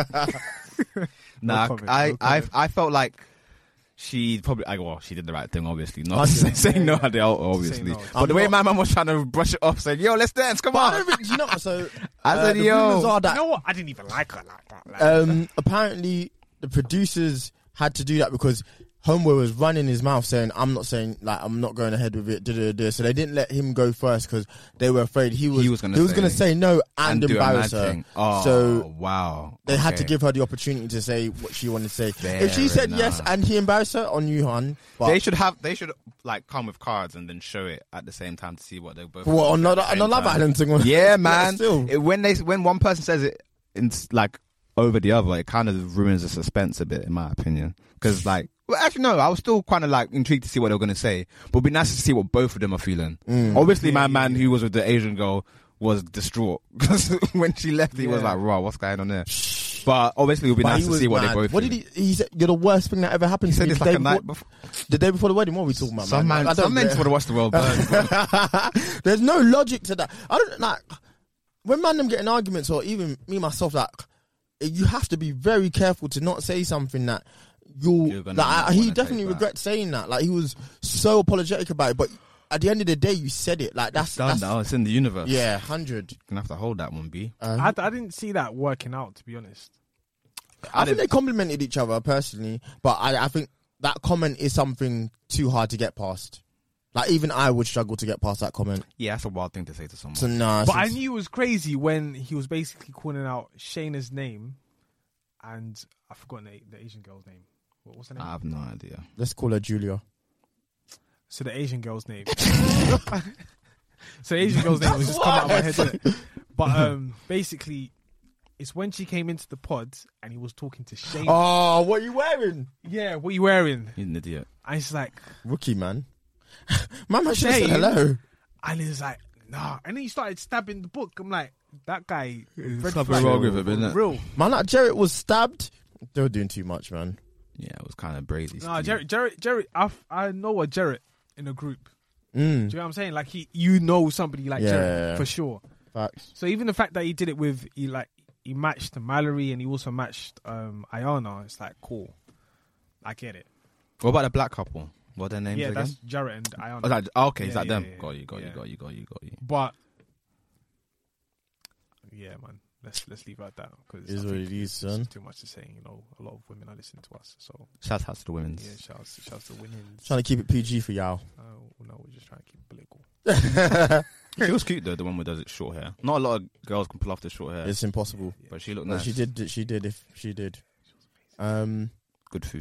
G: No
F: nah,
G: comment,
F: I,
G: no
F: I,
G: comment.
F: I felt like she probably, I, well, she did the right thing, obviously. Not
H: I did.
F: saying no at the altar, obviously.
G: no.
F: But
H: I'm
F: the way
H: not-
F: my man was trying to brush it off, saying, yo, let's dance, come
H: But I
F: on.
H: don't think, you know, so
F: I
H: uh,
F: said,
H: the
F: yo.
H: rumors are
G: You
H: that
G: know what? I didn't even like her like that. Like,
H: um, apparently the producers had to do that because Homeboy was running his mouth saying, I'm not saying, like, I'm not going ahead with it, da, da, da. So they didn't let him go first because they were afraid he was,
F: He was gonna
H: he was
F: say-
H: gonna say no and,
F: do a mad
H: embarrass her.
F: thing. Oh,
H: So
F: wow.
H: they had to
F: Okay.
H: give her the opportunity to say what she wanted to say.
F: Fair
H: if she said
F: enough.
H: yes and he embarrassed her, on you, hon. But
F: They should have, they should, like, come with cards and then show it at the same time to see what they both
H: what, on
F: at the
H: the, on
F: same
H: the Love
F: time.
H: Island thing?
F: Yeah,
H: Like,
F: man.
H: still.
F: It- when they when one person says it, it's like over the other, it kind of ruins the suspense a bit, in my opinion. Because like, well, actually no, I was still kind of like intrigued to see what they were going to say. But it'd be nice to see what both of them are feeling.
H: Mm.
F: Obviously, my man who was with the Asian girl was distraught because when she left, he was
G: Yeah.
F: like, "Raw, what's going on there?" But obviously, it would be
H: But
F: nice
H: he
F: to
H: was
F: see what
H: mad.
F: they both.
H: What did
F: feel.
H: he? He said you're the worst thing that ever happened
F: He
H: to
F: said
H: me.
F: it's
H: the
F: like
H: day
F: a night
H: before-
F: before.
H: The day before the wedding. What are we talking about,
F: Some
H: man?
F: man,
H: I don't
F: some men
H: get-
F: just want to watch the world burn. bro.
H: There's no logic to that. I don't like when man them get in arguments, or even me myself. Like you have to be very careful to not say something that you'll.
F: You're gonna
H: Like
F: not
H: I, he
F: wanna
H: definitely
F: take back.
H: regrets saying that. Like he was so apologetic about it, but at the end of the day, you said it. Like that's
F: Done
H: that's
F: now. It's in the universe.
H: yeah, hundred.
F: You're gonna have to hold that one, B.
H: Um,
G: I, I didn't see that working out, to be honest.
H: I think they complimented each other personally, but I, I think that comment is something too hard to get past. Like, even I would struggle to get past that comment.
F: Yeah, that's a wild thing to say to someone.
H: So, nah,
G: But I knew it was crazy when he was basically calling out Shayna's name, and I've forgotten the, the Asian girl's name. What, what's her name?
F: I have no idea.
H: Let's call her Julia.
G: So the Asian girl's name. So the Asian girl's name was just coming out of my head. Didn't it? But um, basically, it's when she came into the pod and he was talking to Shayna.
H: Oh, what are you wearing?
G: Yeah, what are you wearing?
F: You're an idiot.
G: And it's like,
H: Rookie, man. Mama should have said
G: Shane.
H: hello.
G: And he's like, nah. And then he started stabbing the book. I'm like, that guy. Red
F: something
G: flag.
F: wrong with him, isn't it?
G: Real.
H: Man, like Jarrett was stabbed. They were doing too much, man.
F: Yeah, it was kind of brazy.
G: Nah, Jarrett, Jarrett, Jarrett. I, I know a Jarrett in a group.
H: Mm.
G: Do you know what I'm saying? Like he, you know somebody like
H: Yeah,
G: Jarrett
H: yeah, yeah.
G: for sure.
H: Facts.
G: So even the fact that he did it with, he like he matched Mallory and he also matched um, Ayana. It's like cool. I get it.
F: What about the black couple? What are their names
G: Yeah,
F: again?
G: that's Jarrett and Ayana.
F: Oh, that, oh, okay,
G: Yeah,
F: is that
G: yeah,
F: them?
G: yeah,
F: got you, got
G: yeah.
F: you, got you, got you, got you.
G: But yeah, man, let's let's leave it at that because
H: Is what it is, son.
G: too much to say. You know, a lot of women are listening to us. So
F: Shout out to the women's.
G: yeah, shouts shouts to women's.
H: Trying to keep it P G for y'all.
G: Uh, no, we're just trying to keep it political.
F: She was cute though, the one who does it short hair. Not a lot of girls can pull off the short hair,
H: It's impossible.
F: but she looked
H: But
F: nice.
H: she did. She did. If she did. Um.
F: Good food.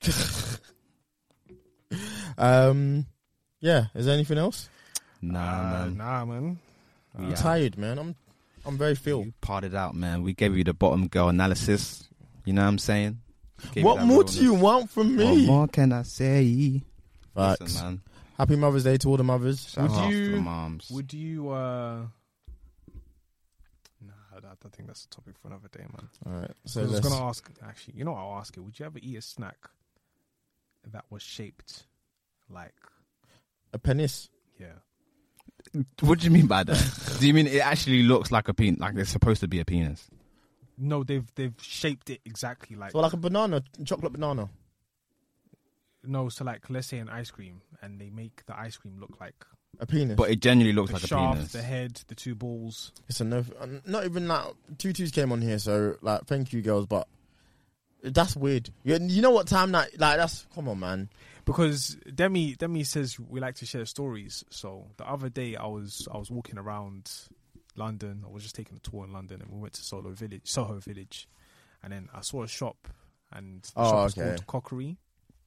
H: Um. Yeah. Is there anything else?
F: Nah,
G: Uh,
F: man.
G: nah, man.
H: I'm
F: Yeah.
H: tired, man. I'm. I'm very filled.
F: You parted out, man. We gave you the bottom girl analysis. You know what I'm saying? Gave you
H: What
F: that
H: more
F: realness.
H: do you want from
F: What
H: me?
F: more can I say?
H: Facts.
F: Listen, man.
H: Happy Mother's Day to all the mothers.
F: Shout
G: Would
F: out to
G: you-
F: the moms.
G: Would you? uh Nah, I don't I think that's a topic for another day, man.
H: All right. So
G: I was
H: let's.
G: gonna ask. Actually, you know what? I'll ask you. Would you ever eat a snack that was shaped like?
H: A penis.
G: Yeah.
F: What do you mean by that? Do you mean it actually looks like a penis? Like it's supposed to be a penis?
G: No, they've they've shaped it exactly like.
H: So like a banana, chocolate banana.
G: No, so like let's say an ice cream, and they make the ice cream look like
H: A penis.
F: But it genuinely looks
G: the
F: like a
G: shaft,
F: penis.
G: the head, the two balls.
H: It's a no. Not even that. Tutus came on here, so like, thank you, girls. But that's weird. You, you know what time that? Like, that's come on, man.
G: Because Demi Demi says we like to share stories. So the other day I was I was walking around London. I was just taking a tour in London, and we went to Soho Village, Soho Village, and then I saw a shop, and the
H: Oh,
G: shop was
H: okay.
G: called Cockery.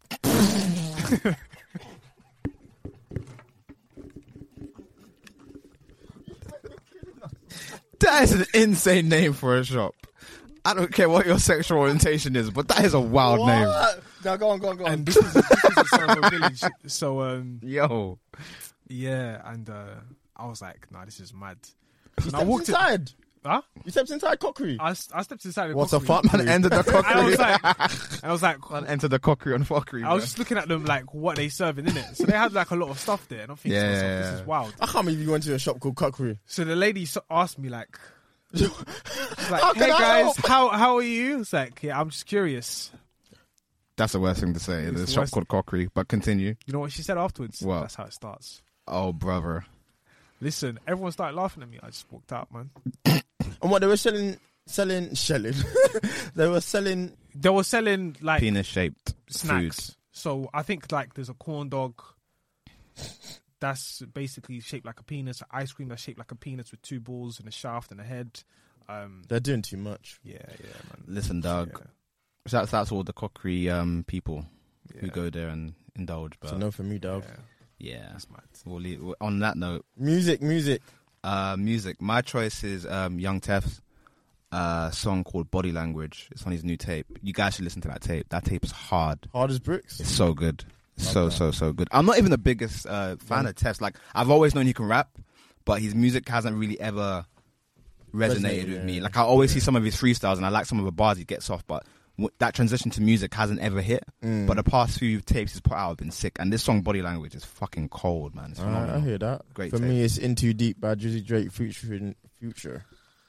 F: That is an insane name for a shop. I don't care what your sexual orientation is, but that is a wild name.
H: What? No, go on, go on, go on.
G: And this was, this was at Soho Village. So um,
F: Yo.
G: yeah, and uh, I was like, nah, this is mad.
H: You
G: And I
H: stepped
G: walked in-
H: inside.
G: Huh?
H: You stepped inside Cockery.
G: I, I stepped inside the
H: What the
G: Cockery.
H: fuck?
F: Man entered the
G: And I
F: cockery.
G: was like, I was like,
F: Man entered the cockery on fuckery.
G: I was just looking at them like what they serving in it. So they had like a lot of stuff there, and I'm thinking
F: Yeah,
G: to myself,
F: yeah,
G: this
F: yeah.
G: is wild.
H: I can't believe you went to a shop called Cockery.
G: So the lady so- asked me like, she's like,
H: How
G: hey
H: can I
G: guys,
H: help?"
G: how how are you? It's like, yeah, I'm just curious.
F: That's the worst thing to say. There's a
G: the
F: shop
G: worst.
F: called Cockery, but continue.
G: You know what she said afterwards?
F: What?
G: That's how it starts.
F: Oh, brother.
G: Listen, everyone started laughing at me. I just walked out, man.
H: And what they were selling, selling, selling. They were selling.
G: They were selling like
F: Penis-shaped
G: snacks.
F: food.
G: So I think like there's a corn dog that's basically shaped like a penis, an ice cream that's shaped like a penis with two balls and a shaft and a head. Um,
H: They're doing too much.
G: yeah, yeah, man.
F: Listen, dog.
G: Yeah.
F: Shouts out to all the Cockery um, people who
G: Yeah.
F: go there and indulge. But
H: So no for me, dog.
G: Yeah,
F: yeah,
G: that's mad.
F: we'll leave, on that note,
H: Music, music.
F: uh, music. My choice is um, Young Tef's uh, song called Body Language. It's on his new tape. You guys should listen to that tape. That tape is hard.
H: Hard as bricks.
F: It's so good. So, so, so good. I'm not even the biggest uh, fan of Tef's. Like, I've always known he can rap, but his music hasn't really ever resonated
H: Resonated,
F: with
H: yeah,
F: me.
H: yeah.
F: Like, I always see some of his freestyles, and I like some of the bars he gets off, but w- that transition to music hasn't ever hit.
H: Mm.
F: But the past few tapes he's put out have been sick, and this song, Body Language, is fucking cold, man. It's
H: Alright,
F: phenomenal.
H: I hear that.
F: Great
H: For
F: tape.
H: me, it's In Too Deep by Drizzy Drake featuring Future.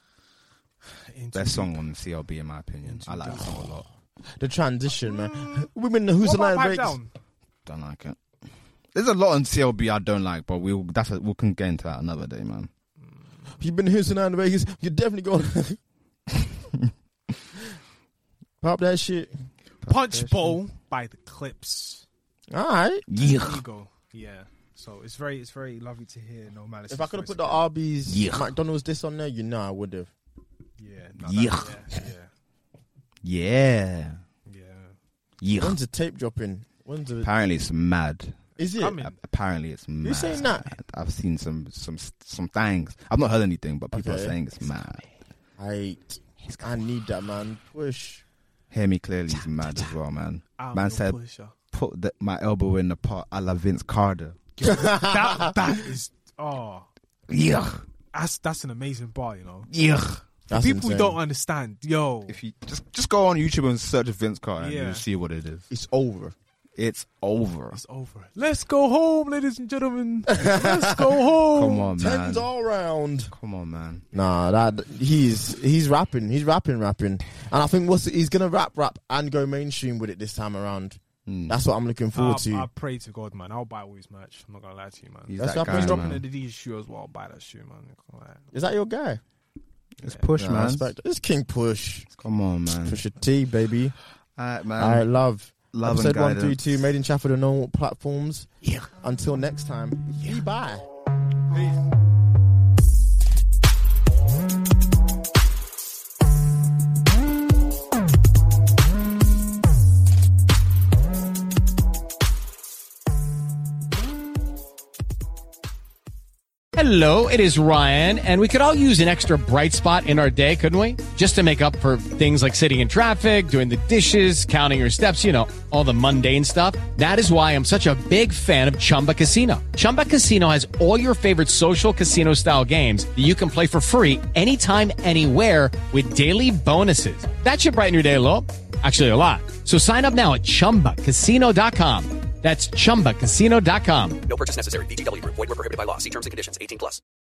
G: Into
F: Best
G: deep.
F: song on C L B, in my opinion. I like that song a lot.
H: The transition, man. Women who's
G: What
H: the
G: about
H: line
G: Pipe
H: breaks.
G: Down?
F: Don't like it. There's a lot on C L B I don't like, but we'll that's a, we can get into that another day, man.
H: You've been Houston and Vegas. You're definitely going. Pop that shit.
G: Punch Bowl by the clips.
H: All right.
F: Yeah.
G: There you go. Yeah. So it's very, it's very lovely to hear No Malice.
H: If I could have put the Arby's,
F: Yeah.
H: McDonald's this on there, you know I would have.
G: Yeah. No,
F: Yeah.
G: that- yeah.
F: Yeah.
G: Yeah.
F: Yeah.
H: When's the tape dropping? When's the...
F: Apparently it's mad.
H: Is it?
G: Coming.
F: A- Apparently it's mad.
H: Who's saying that?
F: I've seen some some some things. I've not heard anything, but people
H: Okay.
F: are saying it's mad.
H: I, I need that, man. Push.
F: Hear me clearly, he's mad as well, man.
G: I'm
F: Man
G: no
F: said,
G: pusher.
F: put the, my elbow in the pot a la Vince Carter.
G: that that is oh
F: Yeah.
G: that's that's an amazing bar, you know.
F: Yeah.
H: That's
G: People
H: insane.
G: don't understand, yo.
F: If you just just go on YouTube and search Vince Carter and
G: Yeah.
F: you'll see what it is.
H: It's over.
F: It's over.
G: It's over. Let's go home, ladies and gentlemen. Let's go home.
F: Come on, man.
H: Tens all round.
F: Come on, man.
H: Nah, that he's he's rapping, he's rapping, rapping, and I think what's he's gonna rap, rap, and go mainstream with it this time around.
F: Mm.
H: That's what I'm looking forward
G: I,
H: to.
G: I pray to God, man. I'll buy all his merch. I'm not gonna lie to you, man.
F: He's
H: That's
F: that
H: what
F: guy,
H: happens,
G: He's dropping
F: man.
G: the Adidas shoe as well. I'll buy that shoe, man. I can't lie.
H: Is that your guy?
F: It's Push,
H: Nah,
F: man.
H: respect. It's King Push.
F: Come on, man.
H: Push a T, baby.
F: All right, man.
H: All right, love.
F: Love and
H: Episode one three
F: guidance.
H: two, made in Trafford on all platforms.
F: Yeah.
H: Until next time, bye.
K: Hello, it is Ryan, and we could all use an extra bright spot in our day, couldn't we? Just to make up for things like sitting in traffic, doing the dishes, counting your steps, you know, all the mundane stuff. That is why I'm such a big fan of Chumba Casino. Chumba Casino has all your favorite social casino-style games that you can play for free anytime, anywhere with daily bonuses. That should brighten your day a little. Actually, a lot. So sign up now at chumba casino dot com. That's chumba casino dot com.
L: No purchase necessary. V G W Group. Void where prohibited by law. See terms and conditions. eighteen plus.